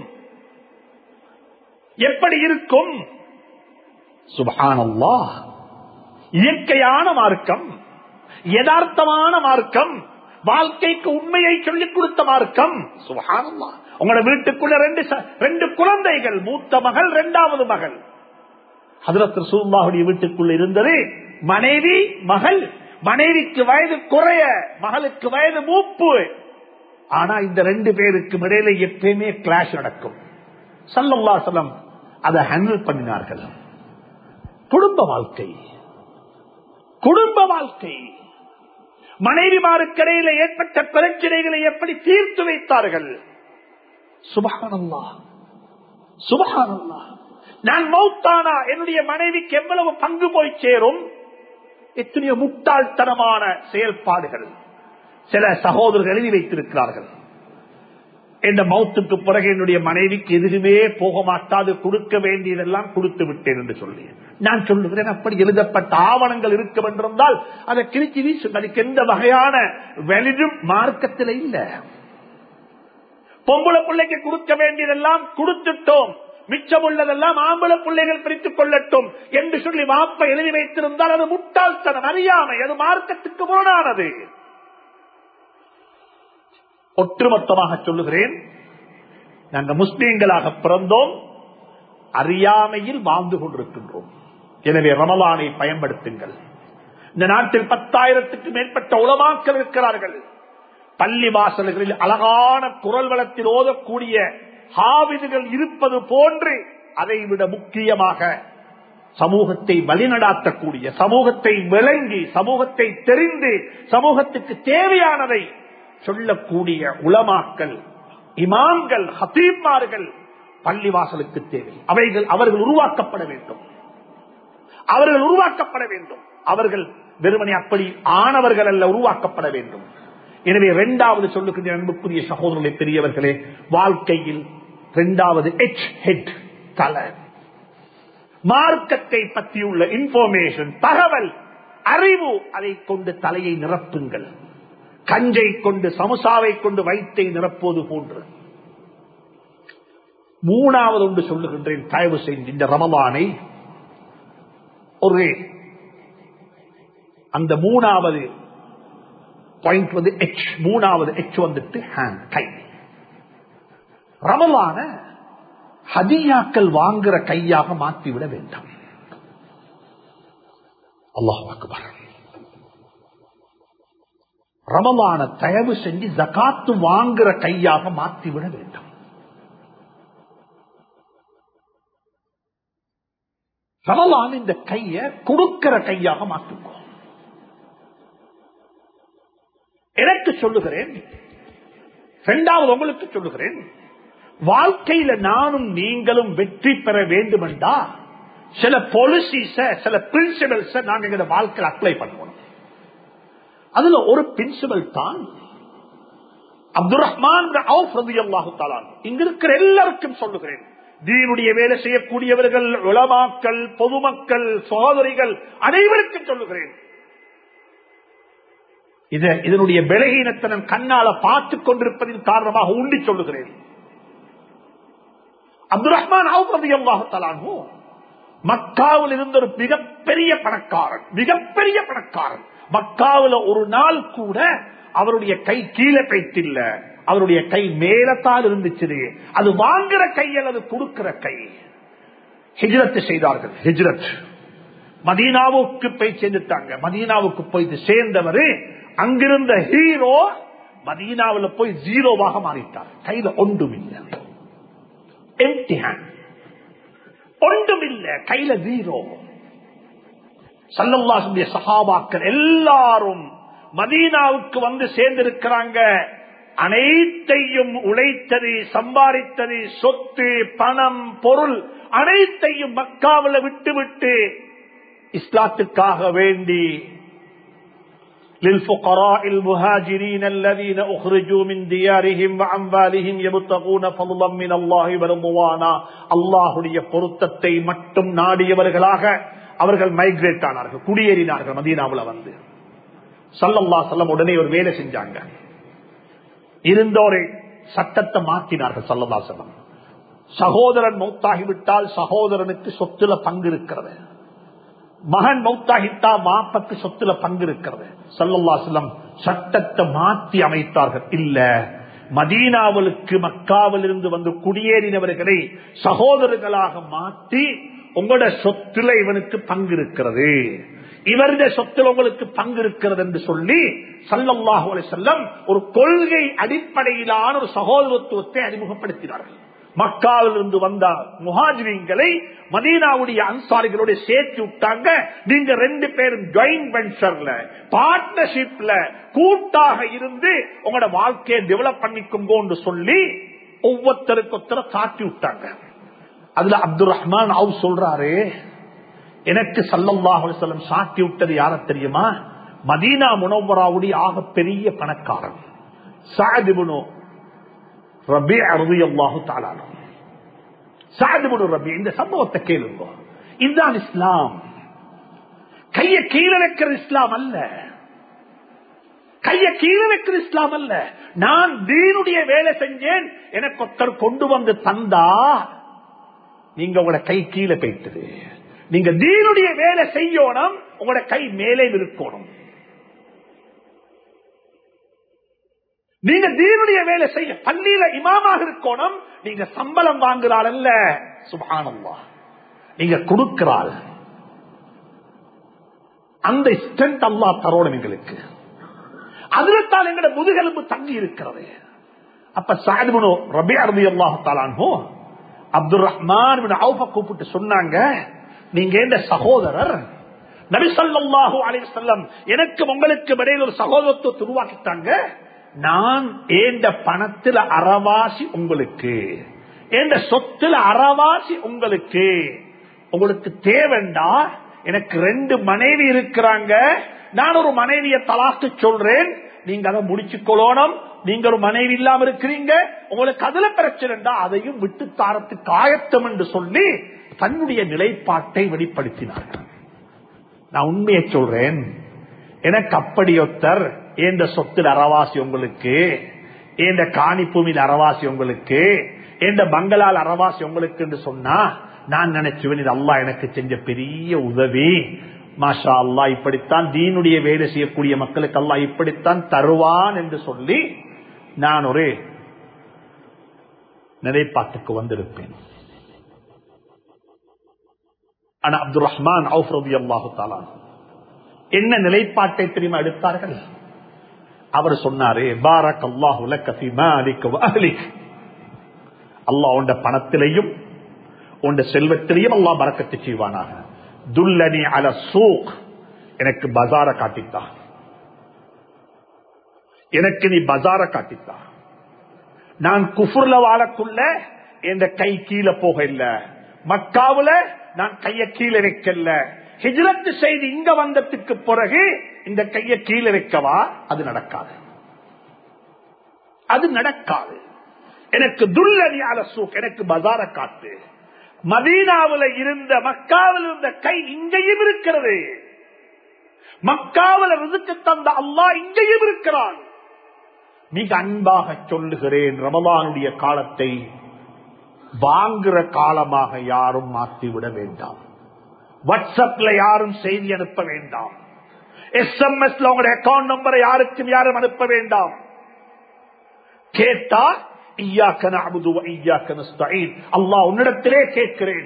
எப்படி இருக்கும்? சுப்ஹானல்லாஹ். இயற்கையான மார்க்கம், யதார்த்தமான மார்க்கம், வாழ்க்கைக்கு உண்மையை சொல்லிக் கொடுத்த மார்க்கம். சுப்ஹானல்லாஹ். உங்களோட வீட்டுக்குள்ள ரெண்டு குழந்தைகள், மூத்த மகள், இரண்டாவது மகள். ஹஜ்ரத் ரசூலுல்லாஹுடைய வீட்டுக்குள்ள இருந்தது மனைவி, மகள். மனைவிக்கு வயது குறைய, மகளுக்கு வயது மூப்பு. ஆனா இந்த ரெண்டு பேருக்கு இடையில எப்பயுமே கிளாஷ் நடக்கும். ஸல்லல்லாஹு அலைஹி வஸல்லம் அதை ஹேண்டில் பண்ணினார்கள். குடும்ப வாழ்க்கை, குடும்ப வாழ்க்கை, மனைவிமாருக்கிடையில ஏற்பட்ட பிரச்சனைகளை எப்படி தீர்த்து வைத்தார்கள். சுப்ஹானல்லாஹ், சுப்ஹானல்லாஹ். நான் மௌத்தானா என்னுடைய மனைவிக்கு எவ்வளவு பங்கு போய் சேரும்? எத்தனையோ முட்டாள்தனமான செயல்பாடுகள் சில சகோதரர்கள் எழுதி வைத்திருக்கிறார்கள். என்ற மௌத்துக்கு பிறகு என்னுடைய மனைவிக்கு எதுவுமே போக மாட்டாது, கொடுக்க வேண்டியதெல்லாம் கொடுத்து விட்டேன் என்று சொல்லி நான் சொல்லுகிறேன். அப்படி எழுதப்பட்ட ஆவணங்கள் இருக்கும் என்றிருந்தால் அதை கிழிச்சு வீசும். அதுக்கு எந்த வகையான வெளியும் மார்க்கத்தில் இல்ல. பொம்பளை பிள்ளைக்கு கொடுக்க வேண்டியதெல்லாம் கொடுத்துட்டோம், மிச்சம் உள்ளதெல்லாம் ஆம்பளை பிள்ளைகள் பிரித்துக் கொள்ளட்டும் என்று சொல்லி வாப்ப எழுதி வைத்திருந்தால் அது முட்டாள்தனம், அறியாமை, அது மார்க்கத்துக்கு முரணானது. ஒட்டுமொத்தமாக சொல்லுகிறேன், நாங்கள் முஸ்லீம்களாக பிறந்தோம், அறியாமையில் வாழ்ந்து கொண்டிருக்கின்றோம். எனவே ரமலானை பயன்படுத்துங்கள். இந்த நாட்டில் 10,000க்கு மேற்பட்ட உலமாக்கள் இருக்கிறார்கள். பள்ளி வாசல்களில் அழகான குரல் வளத்தில் ஓதக்கூடிய ஹாவிதுகள் இருப்பது போன்று அதைவிட முக்கியமாக சமூகத்தை வழிநடாத்தக்கூடிய, சமூகத்தை விளங்கி, சமூகத்தை தெரிந்து, சமூகத்துக்கு தேவையானதை சொல்லக்கூடிய உலமாக்கள், இமாம்கள், ஹதீப்மார்கள் பள்ளிவாசலுக்கு தேவை. அவர்கள் உருவாக்கப்பட வேண்டும், அவர்கள் உருவாக்கப்பட வேண்டும். அவர்கள் வெறுமனே அப்படி ஆனவர்கள் அல்ல, உருவாக்கப்பட வேண்டும். எனவே இரண்டாவது சொல்லுகின்ற அன்புக்குரிய சகோதரர்களே, பெரியவர்களே, வாழ்க்கையில் இரண்டாவது ஹெட், தலை. மார்க்கத்தை பற்றியுள்ள இன்ஃபர்மேஷன், தகவல், அறிவு, அதை கொண்டு தலையை நிரப்புங்கள். கஞ்சை கொண்டு, சமுசாவை கொண்டு வயிற்றை நிரப்போது போன்று. மூணாவது ஒன்று சொல்லுகின்றேன், தயவு செய்து இந்த ரமலானை ஒரு அந்த மூணாவது பாயிண்ட் வந்து எச், மூணாவது எச் வந்துட்டு ஹேண்ட், கை. ரமலான ஹதியாக்கள் வாங்குற கையாக மாற்றிவிட வேண்டாம். அல்லாஹ் அக்பர். ரமலான தயவு செஞ்சு ஜகாத்து வாங்குற கையாக மாற்றிவிட வேண்டும். ரமலான் இந்த கைய கொடுக்கிற கையாக மாற்றுவோம். எனக்கு சொல்லுகிறேன், இரண்டாவது உங்களுக்கு சொல்லுகிறேன், வாழ்க்கையில நானும் நீங்களும் வெற்றி பெற வேண்டும் என்றா சில பாலிசிஸ, சில பிரின்சிபல்ஸ் நாங்கள் எங்க வாழ்க்கையில் அப்ளை பண்ணுவோம். அதுல ஒரு பிரின்சிபல் தான் அப்துல் ரஹ்மான் அவுஃப் ரலியல்லாஹு தஆலா இங்க இருக்கிற எல்லாருக்கும் சொல்லுகிறேன். தீனுடைய வேலை செய்யக்கூடியவர்கள், உலமாக்கள், பொதுமக்கள், சகோதரிகள் அனைவருக்கும் சொல்லுகிறேன். இதனுடைய பலகீனத்தை நான் கண்ணால பார்த்துக் கொண்டிருப்பதின் காரணமாக உண்டி சொல்லுகிறேன். அப்துல் ரஹ்மான் அவுஃப் ரலியல்லாஹு தஆலா மக்காவில் இருந்த ஒரு மிகப்பெரிய பணக்காரன், மிகப்பெரிய பணக்காரன். மக்காவில் ஒரு நாள் கூட அவருடைய கை கீழே பைத்தில்ல, அவருடைய கை மேலத்தால் இருந்துச்சு. அது வாங்குற கை அல்லது கொடுக்கிற கை. ஹிஜ்ரத் செய்தார்கள். ஹிஜ்ரத் மதீனாவுக்கு போய் சேர்ந்துட்டாங்க. மதீனாவுக்கு போய் சேர்ந்தவர் அங்கிருந்த ஹீரோ மதீனாவில் போய் ஜீரோவாக மாறிட்டார். கையில ஒன்றும் இல்லை, எம்ப்டி ஹேண்ட், ஒன்றும் இல்லை, கையில ஜீரோ. ஸல்லல்லாஹு அலைஹி வஸல்லம் சஹாபாக்கள் எல்லாரும் மதீனாவுக்கு வந்து சேர்ந்திருக்கிறாங்க. அனைத்தையும் உழைத்தது, சம்பாதித்தது, சொத்து, பணம், பொருள் அனைத்தையும் மக்காவில் விட்டுவிட்டு இஸ்லாத்துக்காக வேண்டி للفقراء المهاجرين الذين اخرجوا من ديارهم واموالهم يبتغون فضلا من الله ورضوانا, அல்லாஹ்வுடைய பொருத்தத்தை மட்டும் நாடியவர்களாக அவர்கள் மைக்ரேட் ஆனார்கள், குடியேறினார்கள் மதீனாவுல வந்து. ஸல்லல்லாஹு அலைஹி வஸல்லம் உடனே ஒரு வேலை செஞ்சாங்க. இருந்தோரை சட்டத்தை மாற்றினார்கள். ஸல்லல்லாஹு அலைஹி வஸல்லம் சகோதரன் மௌத்தாகிவிட்டால் சகோதரனுக்கு சொத்துல பங்கு இருக்கிறது, மகன் மௌத்தாகிட்டா மாப்பக்கு சொத்துல பங்கு இருக்கிறது. ஸல்லல்லாஹு அலைஹி வஸல்லம் சட்டத்தை மாற்றி அமைத்தார்கள். இல்ல, மதீனாவுக்கு மக்காவில் இருந்து வந்து குடியேறினவர்களை சகோதரர்களாக மாற்றி உங்களோட சொத்துல இவனுக்கு பங்கு இருக்கிறது, இவருடைய சொத்துல உங்களுக்கு பங்கு இருக்கிறது என்று சொல்லி ஸல்லல்லாஹு அலைஹி வஸல்லம் ஒரு கொள்கை அடிப்படையிலான ஒரு சகோதரத்துவத்தை அறிமுகப்படுத்தினார்கள். மக்காவில் இருந்து வந்த முஹாஜிரின்களை மதீனாவுடைய அன்சாரிகளோட சேர்த்து விட்டாங்க. நீங்க 2 பேரும் ஜாயிண்ட் வெஞ்சர்ல, பார்ட்னர்ஷிப்ல கூட்டாக இருந்து உங்களோட வாழ்க்கையை டெவலப் பண்ணிக்கோங்க சொல்லி ஒவ்வொருத்தருக்கு ஒருத்தர காட்டி விட்டாங்க. அதுல அப்துல் ரஹ்மான் அவுஃப் சொல்றாரு, எனக்கு ஸல்லல்லாஹு அலைஹி வஸல்லம் சாட்டி விட்டது யார தெரியுமா? மதீனா முனவ்வராவுடைய ஆக பெரிய பணக்காரன் சஅத் இப்னு ரபீ ரலியல்லாஹு தஆலா. சஅத் இப்னு ரபீ, இந்த சம்பவத்தை கேளுங்க. இதுதான் இஸ்லாம். கைய கீழ வைக்கிற இஸ்லாம் அல்ல, கைய கீழ வைக்கிற இஸ்லாம் அல்ல. நான் தீனுடைய வேலை செஞ்சேன், எனக்கு ஒருத்தர் கொண்டு வந்து தந்தா நீங்க உங்களோட கை கீழே போயிட்டது. நீங்க தீனுடைய வேலை செய்யணும், உங்களோட கை மேலே இருக்கணும். நீங்க தீனுடைய வேலை செய்ய பள்ளியில இமாமாக இருக்கணும். நீங்க சம்பளம் வாங்குறாள் அல்ல, சுப்ஹானல்லாஹ், நீங்க கொடுக்கிறாள். அந்த ஸ்ட்ரென்த் அல்லாஹ் தரோடும் எங்களுக்கு. அதுதான் எங்களோட முதுகெலும்பு தங்கி இருக்கிறது. அப்ப சஅத் இப்னு ரபீ ரலியல்லாஹு தஆலா அன்ஹு அப்துல் ரஹ்மான் இப்னு அவுஃப கூப்பிட்டு சொன்னாங்க, நீங்க இந்த சகோதரர், நபி ஸல்லல்லாஹு அலைஹி வஸல்லம் எனக்கு உங்களுக்கு இடையில ஒரு சகோதரத்துவத்தை உருவாக்கிட்டாங்க. நான் ஏண்ட பணத்துல அறவாசி உங்களுக்கு, ஏண்ட சொத்துல அறவாசி உங்களுக்கு. உங்களுக்கு தேவைண்டா, எனக்கு 2 மனைவி இருக்கிறாங்க, நான் ஒரு மனைவியை தலாக்கு சொல்றேன், நீங்க அதை முடிச்சுக்கொள்ளணும். நீங்க ஒரு மனைவி இல்லாம இருக்கிறீங்க, உங்களுக்கு அதுல பிரச்சனைண்டா அதையும் விட்டு தாரத்துக்கு ஆயத்தம் என்று சொல்லி தன்னுடைய நிலைப்பாட்டை வெளிப்படுத்தினார்கள். நான் உண்மையை சொல்றேன், எனக்கு அப்படியொத்தர் ஏந்த சொத்தில் அறவாசி உங்களுக்கு, ஏந்த காணிப்பூமியில் அறவாசி உங்களுக்கு, ஏந்த பங்களால் அறவாசி உங்களுக்கு என்று சொன்னா நான் நினைச்சுவேன், இது அல்லாஹ் எனக்கு செஞ்ச பெரிய உதவி. மாஷா அல்லாஹ், இப்படித்தான் தீனுடைய வேலை செய்யக்கூடிய மக்களுக்கு அல்லாஹ் இப்படித்தான் தருவான் என்று சொல்லி நான் ஒரு நிலைப்பாட்டுக்கு வந்திருப்பேன். ஆனா அப்துல் ரஹ்மான் அவுஃப் ரலியல்லாஹு தஆலா என்ன நிலைப்பாட்டை தெரியுமா எடுத்தார்கள்? அவர் சொன்னாரு, பாரக்கல்லாஹு லக ஃபீ மாலிக வ அஹ்லிக், அல்லாஹ் உன்ட பணத்திலையும் உன்ட செல்வத்திலையும் அல்லாஹ் பரக்கத்து செய்வானாக. துல்லனி அல சூக், எனக்கு பஜார காட்டித்தா, எனக்கு நீ பஜார காட்டித்தா. நான் குஃப்ர்ல வாழக்குள்ள என் கை கீழே போக இல்ல, மக்காவுல நான் கைய கீழே வைக்கல, ஹிஜ்ரத் செய்து இங்க வந்ததுக்கு பிறகு இந்த கைய கீழே வைக்கவா? அது நடக்காது, அது நடக்காது. எனக்கு துல்லனி அல சூக், எனக்கு பஜார காட்டு. மதீனாவில் இருந்த மக்காவில் இருந்த கை இங்கேயும் இருக்கிறது, மக்காவில் ரிஸ்க் தந்த அல்லாஹ் இங்கேயும் இருக்கிறான். மிக அன்பாக சொல்லுகிறேன், ரமலானுடைய காலத்தை வாங்குற காலமாக யாரும் மாற்றிவிட வேண்டாம். வாட்ஸ்அப்ல யாரும் செய்தி அனுப்ப வேண்டாம், எஸ்எம்எஸ்ல உங்களுடைய அக்கௌண்ட் நம்பரை யாருக்கும் யாரும் அனுப்ப வேண்டாம். கேட்டா இய்யாக நஅபுது வ இய்யாக நஸ்தஈன், அல்லாஹ் உன்னிடத்திலே கேட்கிறேன்,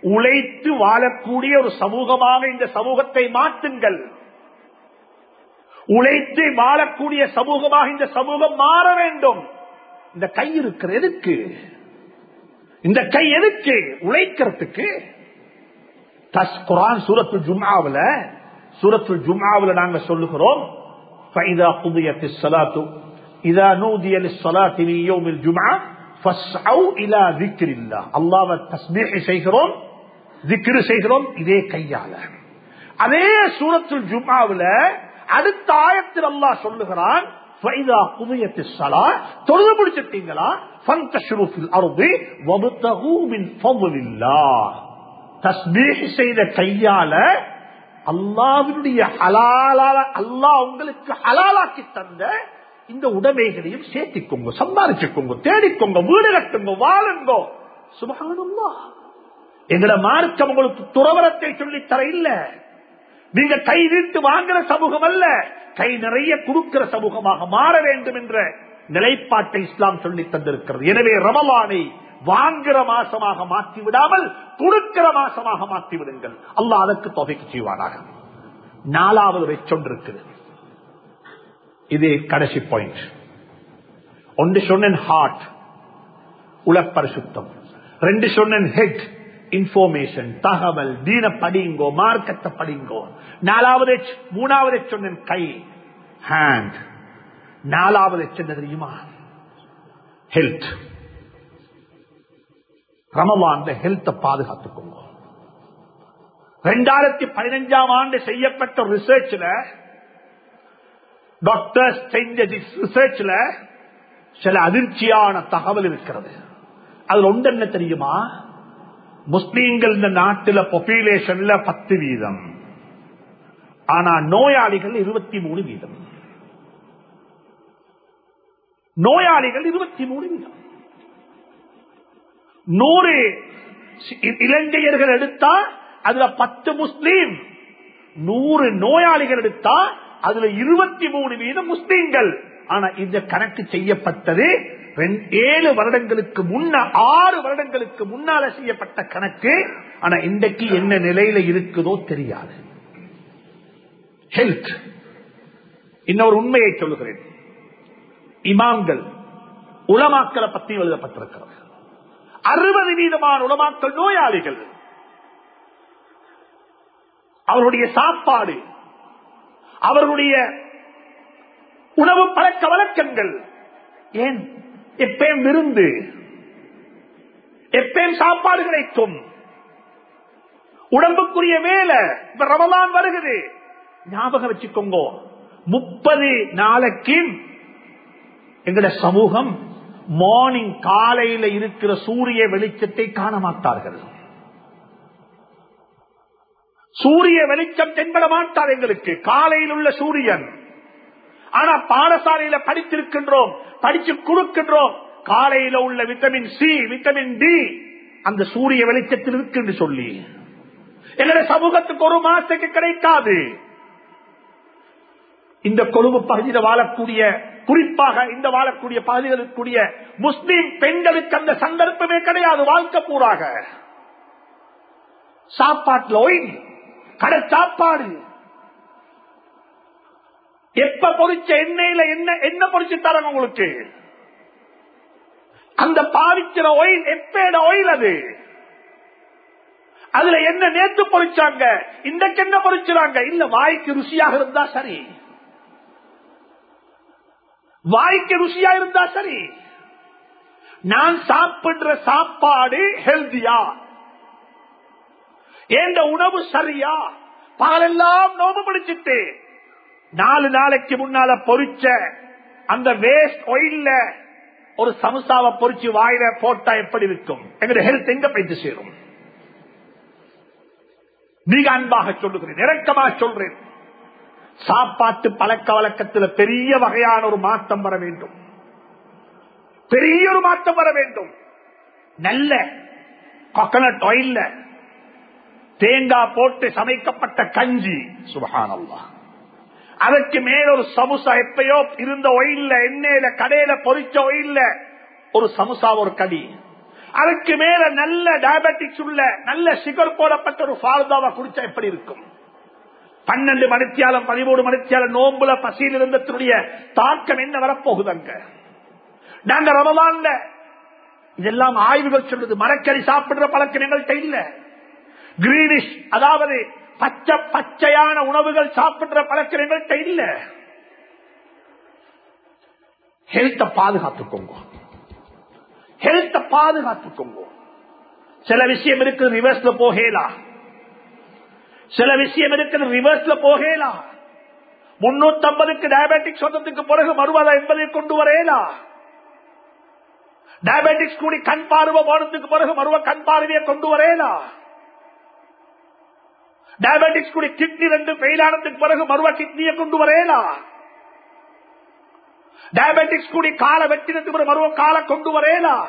உழைத்து வாழக்கூடிய ஒரு சமூகமாக இந்த சமூகத்தை மாற்றுங்கள். உழைத்து வாழக்கூடிய சமூகமாக இந்த சமூகம் மாற வேண்டும். இந்த கை இருக்கிற எதுக்கு? இந்த கை எதுக்கு? உழைக்கிறதுக்கு. குர்ஆன் சூரத்துல் ஜும்ஆவுல நாங்க சொல்லுகிறோம், فَإِذَا قُضِيَتِ الصَّلَاةُ إِذَا نُودِيَ لِلصَّلَاةِ مِنْ يَوْمِ الْجُمْعَةِ فَاسْعَوْا إِلَى ذِكْرِ اللَّهِ. அல்லாஹ்வை தஸ்பீஹ் செய்கிறோம், zikr செய்கிறோம் இதே கையால. அதே சூரத்துல் ஜும்ஆவுல அடுத்த ஆயத்தில் அல்லாஹ் சொல்லுகிறான், فَإِذَا قُضِيَتِ الصَّلَاةُ தொழுது முடிச்சிட்டீங்களா, فَانْتَشِرُوا فِي الْأَرْضِ وَابْتَغُوا مِنْ فَضْلِ اللَّهِ. தஸ்பீஹ் செய்த கையால அல்லாஹ்வுடைய ஹலாலால அல்லாஹ் உங்களுக்கு ஹலாலாக்கி தந்த இந்த உடைமைகளையும் சேர்த்திக்கோங்க, சம்பாதிச்சுக்கோங்க, தேடிக்கோங்க, வீடு கட்டுங்க, வாழுங்க. சுப்ஹானல்லாஹ். எங்கட மார்க்கம் உங்களுக்கு துறவரத்தை சொல்லி தர இல்ல. நீங்க கை நீட்டு வாங்குற சமூகம் அல்ல, கை நிறைய கொடுக்கிற சமூகமாக மாற வேண்டும் என்ற நிலைப்பாட்டை இஸ்லாம் சொல்லி தந்திருக்கிறது. எனவே ரமலானை வாங்குற மாசமாக மாற்றி விடாமல் கொடுக்கிற மாசமாக மாற்றி விடுங்கள். அல்லாஹ் அதற்கு தொகைக்கு செய்வானாக. 4வது வெச்சொன்றிருக்குது. இது கடைசி பாயிண்ட். ஒன்று சொன்னேன் ஹார்ட், உளப்பரிசுத்தம். 2 சொன்னேன் ஹெட், இன்ஃபர்மேஷன், தகவல், தீன படிங்கோ, மார்க்கத்தை படிங்கோ. 3வது சொன்னேன் கை, ஹேண்ட். 4வது என்ன தெரியுமா? ஹெல்த். ரமலான் ஹெல்த்தை பாதுகாத்துக்கோங்க. 2015ஆம் ஆண்டு செய்யப்பட்ட ரிசர்ச்ல, டாக்டர்ஸ் செஞ்ச ரிசர்ச்ல சில அதிர்ச்சியான தகவல் இருக்கிறது. அதுல ஒன்று என்ன தெரியுமா? முஸ்லீம்கள் இந்த நாட்டில் பாப்புலேஷன்ல 10%, ஆனா நோயாளிகள் 23%. நோயாளிகள் 23%. 100 இலங்கையர்கள் எடுத்தா அதுல 10 முஸ்லீம், 100 நோயாளிகள் எடுத்தா அதுல 23% முஸ்லீம்கள். ஆனா இந்த கணக்கு செய்யப்பட்டது 7 வருடங்களுக்கு முன்ன, 6 வருடங்களுக்கு முன்னால செய்யப்பட்ட கணக்கு. ஆனா இன்றைக்கு என்ன நிலையில இருக்குதோ தெரியாது. ஹெல்த். இன்னொரு உண்மையை சொல்லுகிறேன். இமாம்கள், உலமாக்களை பற்றி எழுதப்பட்டிருக்கிறது. 60% உலமாக்கள் நோயாளிகள். அவருடைய சாப்பாடு, அவர்களுடைய உணவு பழக்க வழக்கங்கள், ஏன் எப்பயும் விருந்து, எப்பயும் சாப்பாடு கிடைக்கும், உடம்புக்குரிய வேலை. இப்ப ரமலான் வருகிறது, ஞாபகம் வச்சுக்கோங்க. 30 நாளைக்கு எங்கட சமூகம் மார்னிங் காலையில இருக்கிற சூரிய வெளிச்சத்தை காண மாட்டார்கள். சூரிய வெளிச்சம் தென்பட மாட்டார் எங்களுக்கு, காலையில் உள்ள சூரியன். ஆனா பாடசாலையில படித்திருக்கின்றோம், படிச்சு கொடுக்கின்றோம். காலையில உள்ள விட்டமின் சி, விட்டமின் டி அந்த சூரிய வெளிச்சத்தில் இருக்கு என்று சொல்லி எங்களுடைய சமூகத்துக்கு ஒரு மாசத்துக்கு கிடைக்காது. இந்த கொழும்பு பகுதியில் வாழக்கூடிய, குறிப்பாக இந்த வாழக்கூடிய பகுதிகளுக்குரிய முஸ்லிம் பெண்களுக்கு அந்த சந்தர்ப்பமே கிடையாது. வாழ்க்கை பூராக சாப்பாட்டுல ஓய்வு, கடை சாப்பாடு, எப்ப பொறிச்ச எண்ணெயில என்ன பொறிச்சு தராங்க உங்களுக்கு, அந்த பாவிக்கிற ஆயில் எப்பேட ஆயில், அதுல என்ன நேத்து பொறிச்சாங்க, இன்றைக்கு என்ன பொறிச்சாங்க. இல்ல, வாய்க்கு ருசியாக இருந்தா சரி, வாய்க்கு ருசியா இருந்தா சரி. நான் சாப்பிடுற சாப்பாடு ஹெல்தியா, என்ற உணவு சரியா, பாலெல்லாம் நோம்பு பிடிச்சிட்டு 4 நாளைக்கு முன்னால பொறிச்ச அந்த வேஸ்ட் ஆயில்ல ஒரு சமோசாவை பொறிச்சு வாயில போட்டா எப்படி இருக்கும்? எங்களுடைய ஹெல்த் எங்க போயிட்டு சேரும்? மிக அன்பாக சொல்லுகிறேன், இறக்கமாக சொல்றேன். சாப்பாட்டு பழக்க வழக்கத்தில் பெரிய வகையான ஒரு மாற்றம் வர வேண்டும், பெரிய ஒரு மாற்றம் வர வேண்டும். நல்ல கோகனட் ஆயில்ல தேங்காய் போட்டு சமைக்கப்பட்ட கஞ்சி, சுப்ஹானல்லாஹ். அதற்கு மேல ஒரு சமோசா, எப்பயோ இருந்த ஆயில்ல, எண்ணெயில, கடையில பொரிச்ச ஆயில்ல ஒரு சமோசா, ஒரு கடி. அதுக்கு மேல நல்ல டயபெட்டிக்ஸ் உள்ள நல்ல சுகர் போடப்பட்ட ஒரு ஃபால்தாவை குடிச்சா எப்படி இருக்கும்? 12 மணித்தியாலம் 13 மணித்தியாலம் நோம்புல பசியில் இருந்ததுடைய தாக்கம் என்ன வரப்போகுதுங்க? நாங்க ரமலான்ல இதெல்லாம் ஆய்வுகள் சொல்லுது, மரக்கறி சாப்பிடுற பழக்கம் எங்கள்கிட்ட இல்ல. கிரீனிஷ், அதாவது பச்சையான உணவுகள் சாப்பிடுற பழக்கம் எங்கள்கிட்ட இல்ல. ஹெல்த்தை பாதுகாத்துக்கோங்க, ஹெல்த்தை பாதுகாத்துக்கோங்க. சில விஷயம் இருக்கு ரிவர்ஸ்ல போகலாம், சில விஷயம் இருக்குது ரிவர்ஸ்ல போகலாம். 350க்கு டயபெட்டிக்ஸ் வந்ததுக்கு பிறகு மறுவதா என்பதை கொண்டு வரலாம். டயபெட்டிக்ஸ் கூடி கண் பார்வை போனதுக்கு பிறகு மறுவ கண் பார்வையை கொண்டு வரலாம். டயபெட்டிக்ஸ் கூடி கிட்னி 2 ஃபெயில் ஆனதுக்கு பிறகு மறுவ கிட்னியை கொண்டு வரலாம். டயபெட்டிக்ஸ் கூடி காலை வெட்டினதுக்கு பிறகு மறுவ காலை கொண்டு வரலாம்.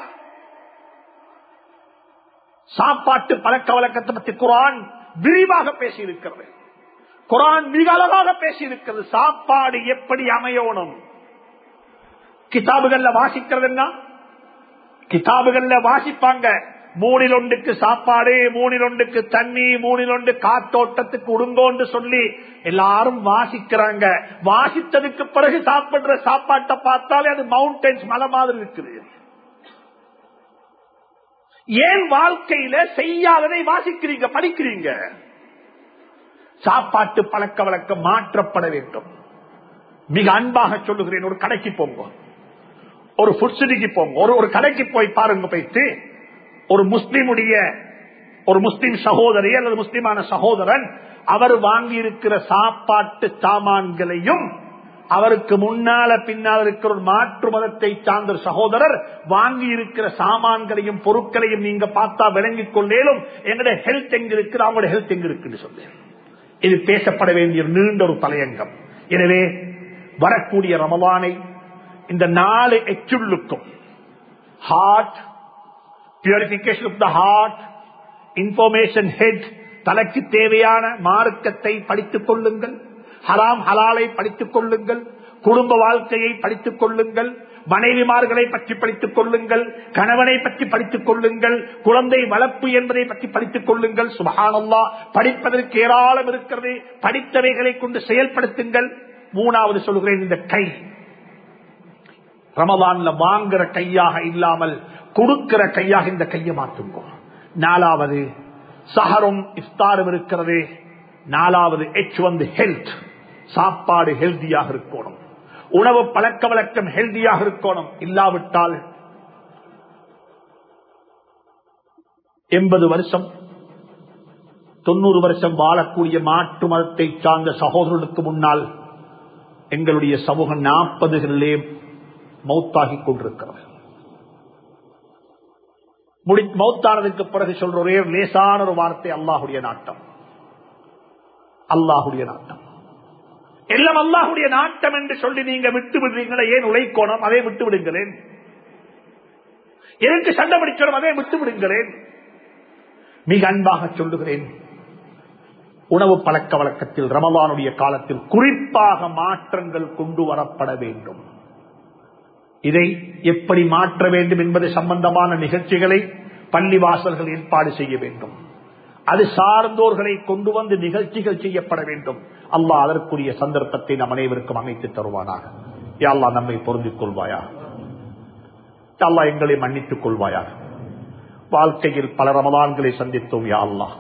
சாப்பாட்டு பழக்க வழக்கத்தை பற்றி குர்ஆன் விரிவாக பேசி இருக்கிறது. குர்ஆன் மிக அழகாக பேசி இருக்கிறது. சாப்பாடு எப்படி அமையணும்? கிதாபுகள்ல வாசிக்கிறதுன்னா கிதாபுகள்ல வாசிப்பாங்க, 3 சாப்பாடு, 3 தண்ணி, 3 காத்தோட்டத்துக்கு உடுங்கோன்னு சொல்லி எல்லாரும் வாசிக்கிறாங்க. வாசித்ததுக்கு பிறகு சாப்பிடுற சாப்பாட்டை பார்த்தாலே அது மவுண்டன்ஸ் மலை மாதிரி இருக்குது. ஏன் வாழ்க்கையில செய்யாததை வாசிக்கிறீங்க, படிக்கிறீங்க? சாப்பாட்டு பழக்க வழக்கம் மாற்றப்பட வேண்டும். மிக அன்பாக சொல்லுகிறேன், ஒரு கடைக்கு போங்க, ஒரு ஃபுட் சிட்டிக்கு போங்க, ஒரு கடைக்கு போய் பாருங்க. போயிட்டு ஒரு முஸ்லிம் சகோதரி அல்லது முஸ்லிமான சகோதரன் அவர் வாங்கி இருக்கிற சாப்பாட்டு சாமான்களையும் அவருக்கு முன்னால பின்னால் இருக்கிற ஒரு மாற்று மதத்தை சார்ந்த சகோதரர் வாங்கி இருக்கிற சாமான்களையும் பொருட்களையும் நீங்க பார்த்தா விளங்கிக் கொள்ளேலும் எங்களுடைய ஹெல்த் எங்க இருக்கு, அவங்களுடைய ஹெல்த் எங்க இருக்குன்னு சொல்லி இது பேசப்பட வேண்டிய நீண்ட ஒரு தலையங்கம். எனவே வரக்கூடிய ரமலானை இந்த 4 எச்சுள்ளுக்கும் heart, purification of the heart, information head, தலைக்கு தேவையான மார்க்கத்தை படித்துக் கொள்ளுங்கள், ஹராம் ஹலாலை படித்துக் கொள்ளுங்கள், குடும்ப வாழ்க்கையை படித்துக் கொள்ளுங்கள், மனைவிமார்களை பற்றி படித்துக் கொள்ளுங்கள், கணவனை பற்றி படித்துக் கொள்ளுங்கள், குழந்தை வளர்ப்பு என்பதை பற்றி படித்துக் கொள்ளுங்கள். சுப்ஹானல்லாஹ், படிப்பதற்கு ஏராளம் இருக்கிறது. படித்தவைகளை கொண்டு செயல்படுத்துங்கள். 3வது சொல்கிறேன், இந்த கை ரமலான்ல வாங்குற கையாக இல்லாமல் கொடுக்கிற கையாக இந்த கையை மாற்றுங்க. 4வது சஹரும் இஃப்தாரும் இருக்கிறது. 4வது H ஹெல்த், சாப்பாடு ஹெல்தியாக இருக்கணும், உணவு பழக்க வழக்கம் ஹெல்தியாக இருக்கணும். இல்லாவிட்டால் 80 வருஷம் 90 வருஷம் வாழக்கூடிய மாற்று மதத்தை சார்ந்த சகோதரர்களுக்கு முன்னால் எங்களுடைய சமூகம் 40களிலே மௌத்தாகி கொண்டிருக்கிறது. மௌத்தானதுக்கு பிறகு சொல்ற ஒரே லேசான ஒரு வார்த்தை, அல்லாஹுடைய நாட்டம். அல்லாஹுடைய நாட்டம் எல்லாம் அல்லாஹுடைய நாட்டம் என்று சொல்லி நீங்க விட்டு விடுறீங்களா? ஏன் உழைக்கணும்? அதை விட்டு விடுங்களேன். எனக்கு சண்டை பிடிக்கணும்? அதை விட்டு விடுங்களேன். மிக அன்பாக சொல்லுகிறேன், உணவு பழக்க வழக்கத்தில் ரமலானுடைய காலத்தில் குறிப்பாக மாற்றங்கள் கொண்டு வரப்பட வேண்டும். இதை எப்படி மாற்ற வேண்டும் என்பது சம்பந்தமான நிகழ்ச்சிகளை பள்ளிவாசல்கள் ஏற்பாடு செய்ய வேண்டும். அது சார்ந்தோர்களை கொண்டு வந்து நிகழ்ச்சிகள் செய்யப்பட வேண்டும். அல்லாஹ் அதற்குரிய சந்தர்ப்பத்தை நம் அனைவருக்கும் அமைத்து தருவானாக. யா அல்லாஹ் நம்மை பொருந்திக் கொள்வாயா, யா அல்லாஹ் எங்களை மன்னித்துக் கொள்வாயா. வாழ்க்கையில் பல ரமலான்களை சந்தித்தோம் யா அல்லாஹ்.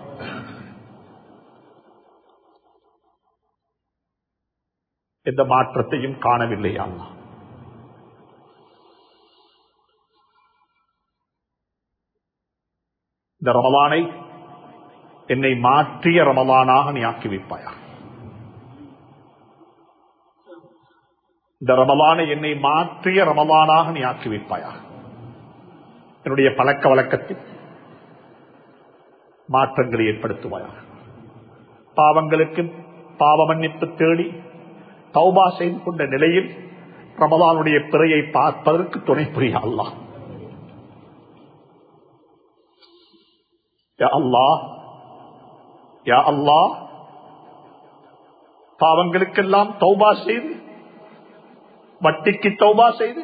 எந்த மாற்றத்தையும் காணவில்லை யா அல்லாஹ். இந்த ரமலானை என்னை மாற்றிய ரமலானாக நீ ஆக்கி வைப்பாயா. இந்த ரமலானை என்னை மாற்றிய ரமலானாக நீ ஆக்கி வைப்பாயா. என்னுடைய பழக்க வழக்கத்தில் மாற்றங்களை ஏற்படுத்துவாயா. பாவங்களுக்கு பாவ மன்னிப்பு தேடி தௌபா செய்து கொண்ட நிலையில் ரமலானுடைய பிறையை பார்ப்பதற்கு துணை புரிய அல்லாஹ். யா அல்லாஹ், யா அல்லாஹ், பாவங்களுக்கெல்லாம் தௌபா செய்து, வட்டிக்கு தௌபா செய்து,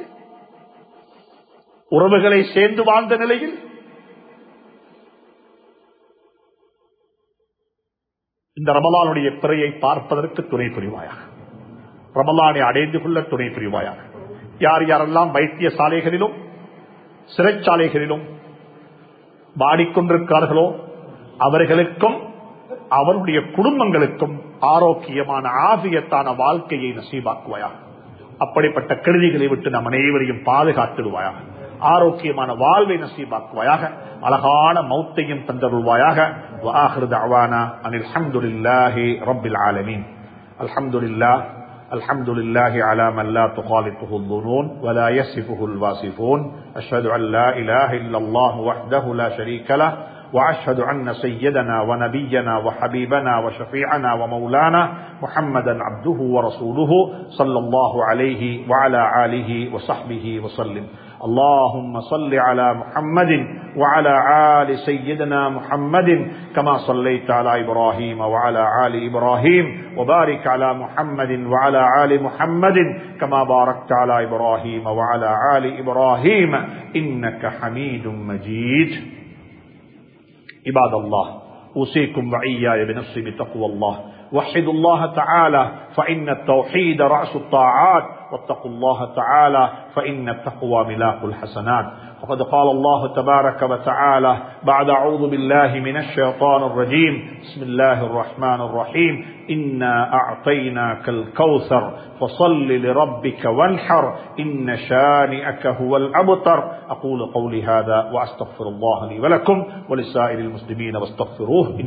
உறவுகளை சேர்ந்து வாழ்ந்த நிலையில் இந்த ரமலானுடைய பிறையை பார்ப்பதற்கு துணை புரிவாயாக, ரமலானை அடைந்து கொள்ள துணை புரிவாயாக. யார் யாரெல்லாம் வைத்தியசாலைகளிலும் சிறைச்சாலைகளிலும் வாடிக்கொண்டிருக்கிறார்களோ அவர்களுக்கும் அவருடைய குடும்பங்களுக்கும் ஆரோக்கியமான ஆபியத்தான வாழ்க்கையை நசீபாக்குவாயாக. அப்படிப்பட்ட கெடுதிகளை விட்டு நம் அனைவரையும் பாதுகாத்திடுவாயாக. ஆரோக்கியமான வாழ்வை நசீபாக்குவாயாக. அழகான மௌத்தையும் தந்தருள்வாயாக. வஆகிரு தஅவானா அனில் ஹம்துலில்லாஹி ரப்பில் ஆலமீன். அல்ஹம்துலில்லாஹ் الحمد لله على من لا تخالطه الظنون ولا يصفه الواصفون. أشهد أن لا إله إلا الله وحده لا شريك له وأشهد أن سيدنا ونبينا وحبيبنا وشفيعنا ومولانا محمدا عبده ورسوله صلى الله عليه وعلى آله وصحبه وسلم. اللهم صل على محمد وعلى آل سيدنا محمد كما صليت على إبراهيم وعلى آل إبراهيم وبارك على محمد وعلى آل محمد كما باركت على إبراهيم وعلى آل إبراهيم إنك حميد مجيد. عباد الله أوصيكم وإياي بنفسي بتقوى الله. وحدوا الله تعالى فإن التوحيد رأس الطاعات واتقوا الله تعالى فإن التقوى ملاك الحسنات. وقد قال الله تبارك وتعالى بعد أعوذ بالله من الشيطان الرجيم بسم الله الرحمن الرحيم إنا أعطيناك الكوثر فصل لربك وانحر إن شانئك هو الأبتر. أقول قولي هذا وأستغفر الله لي ولكم ولسائر المسلمين واستغفروه.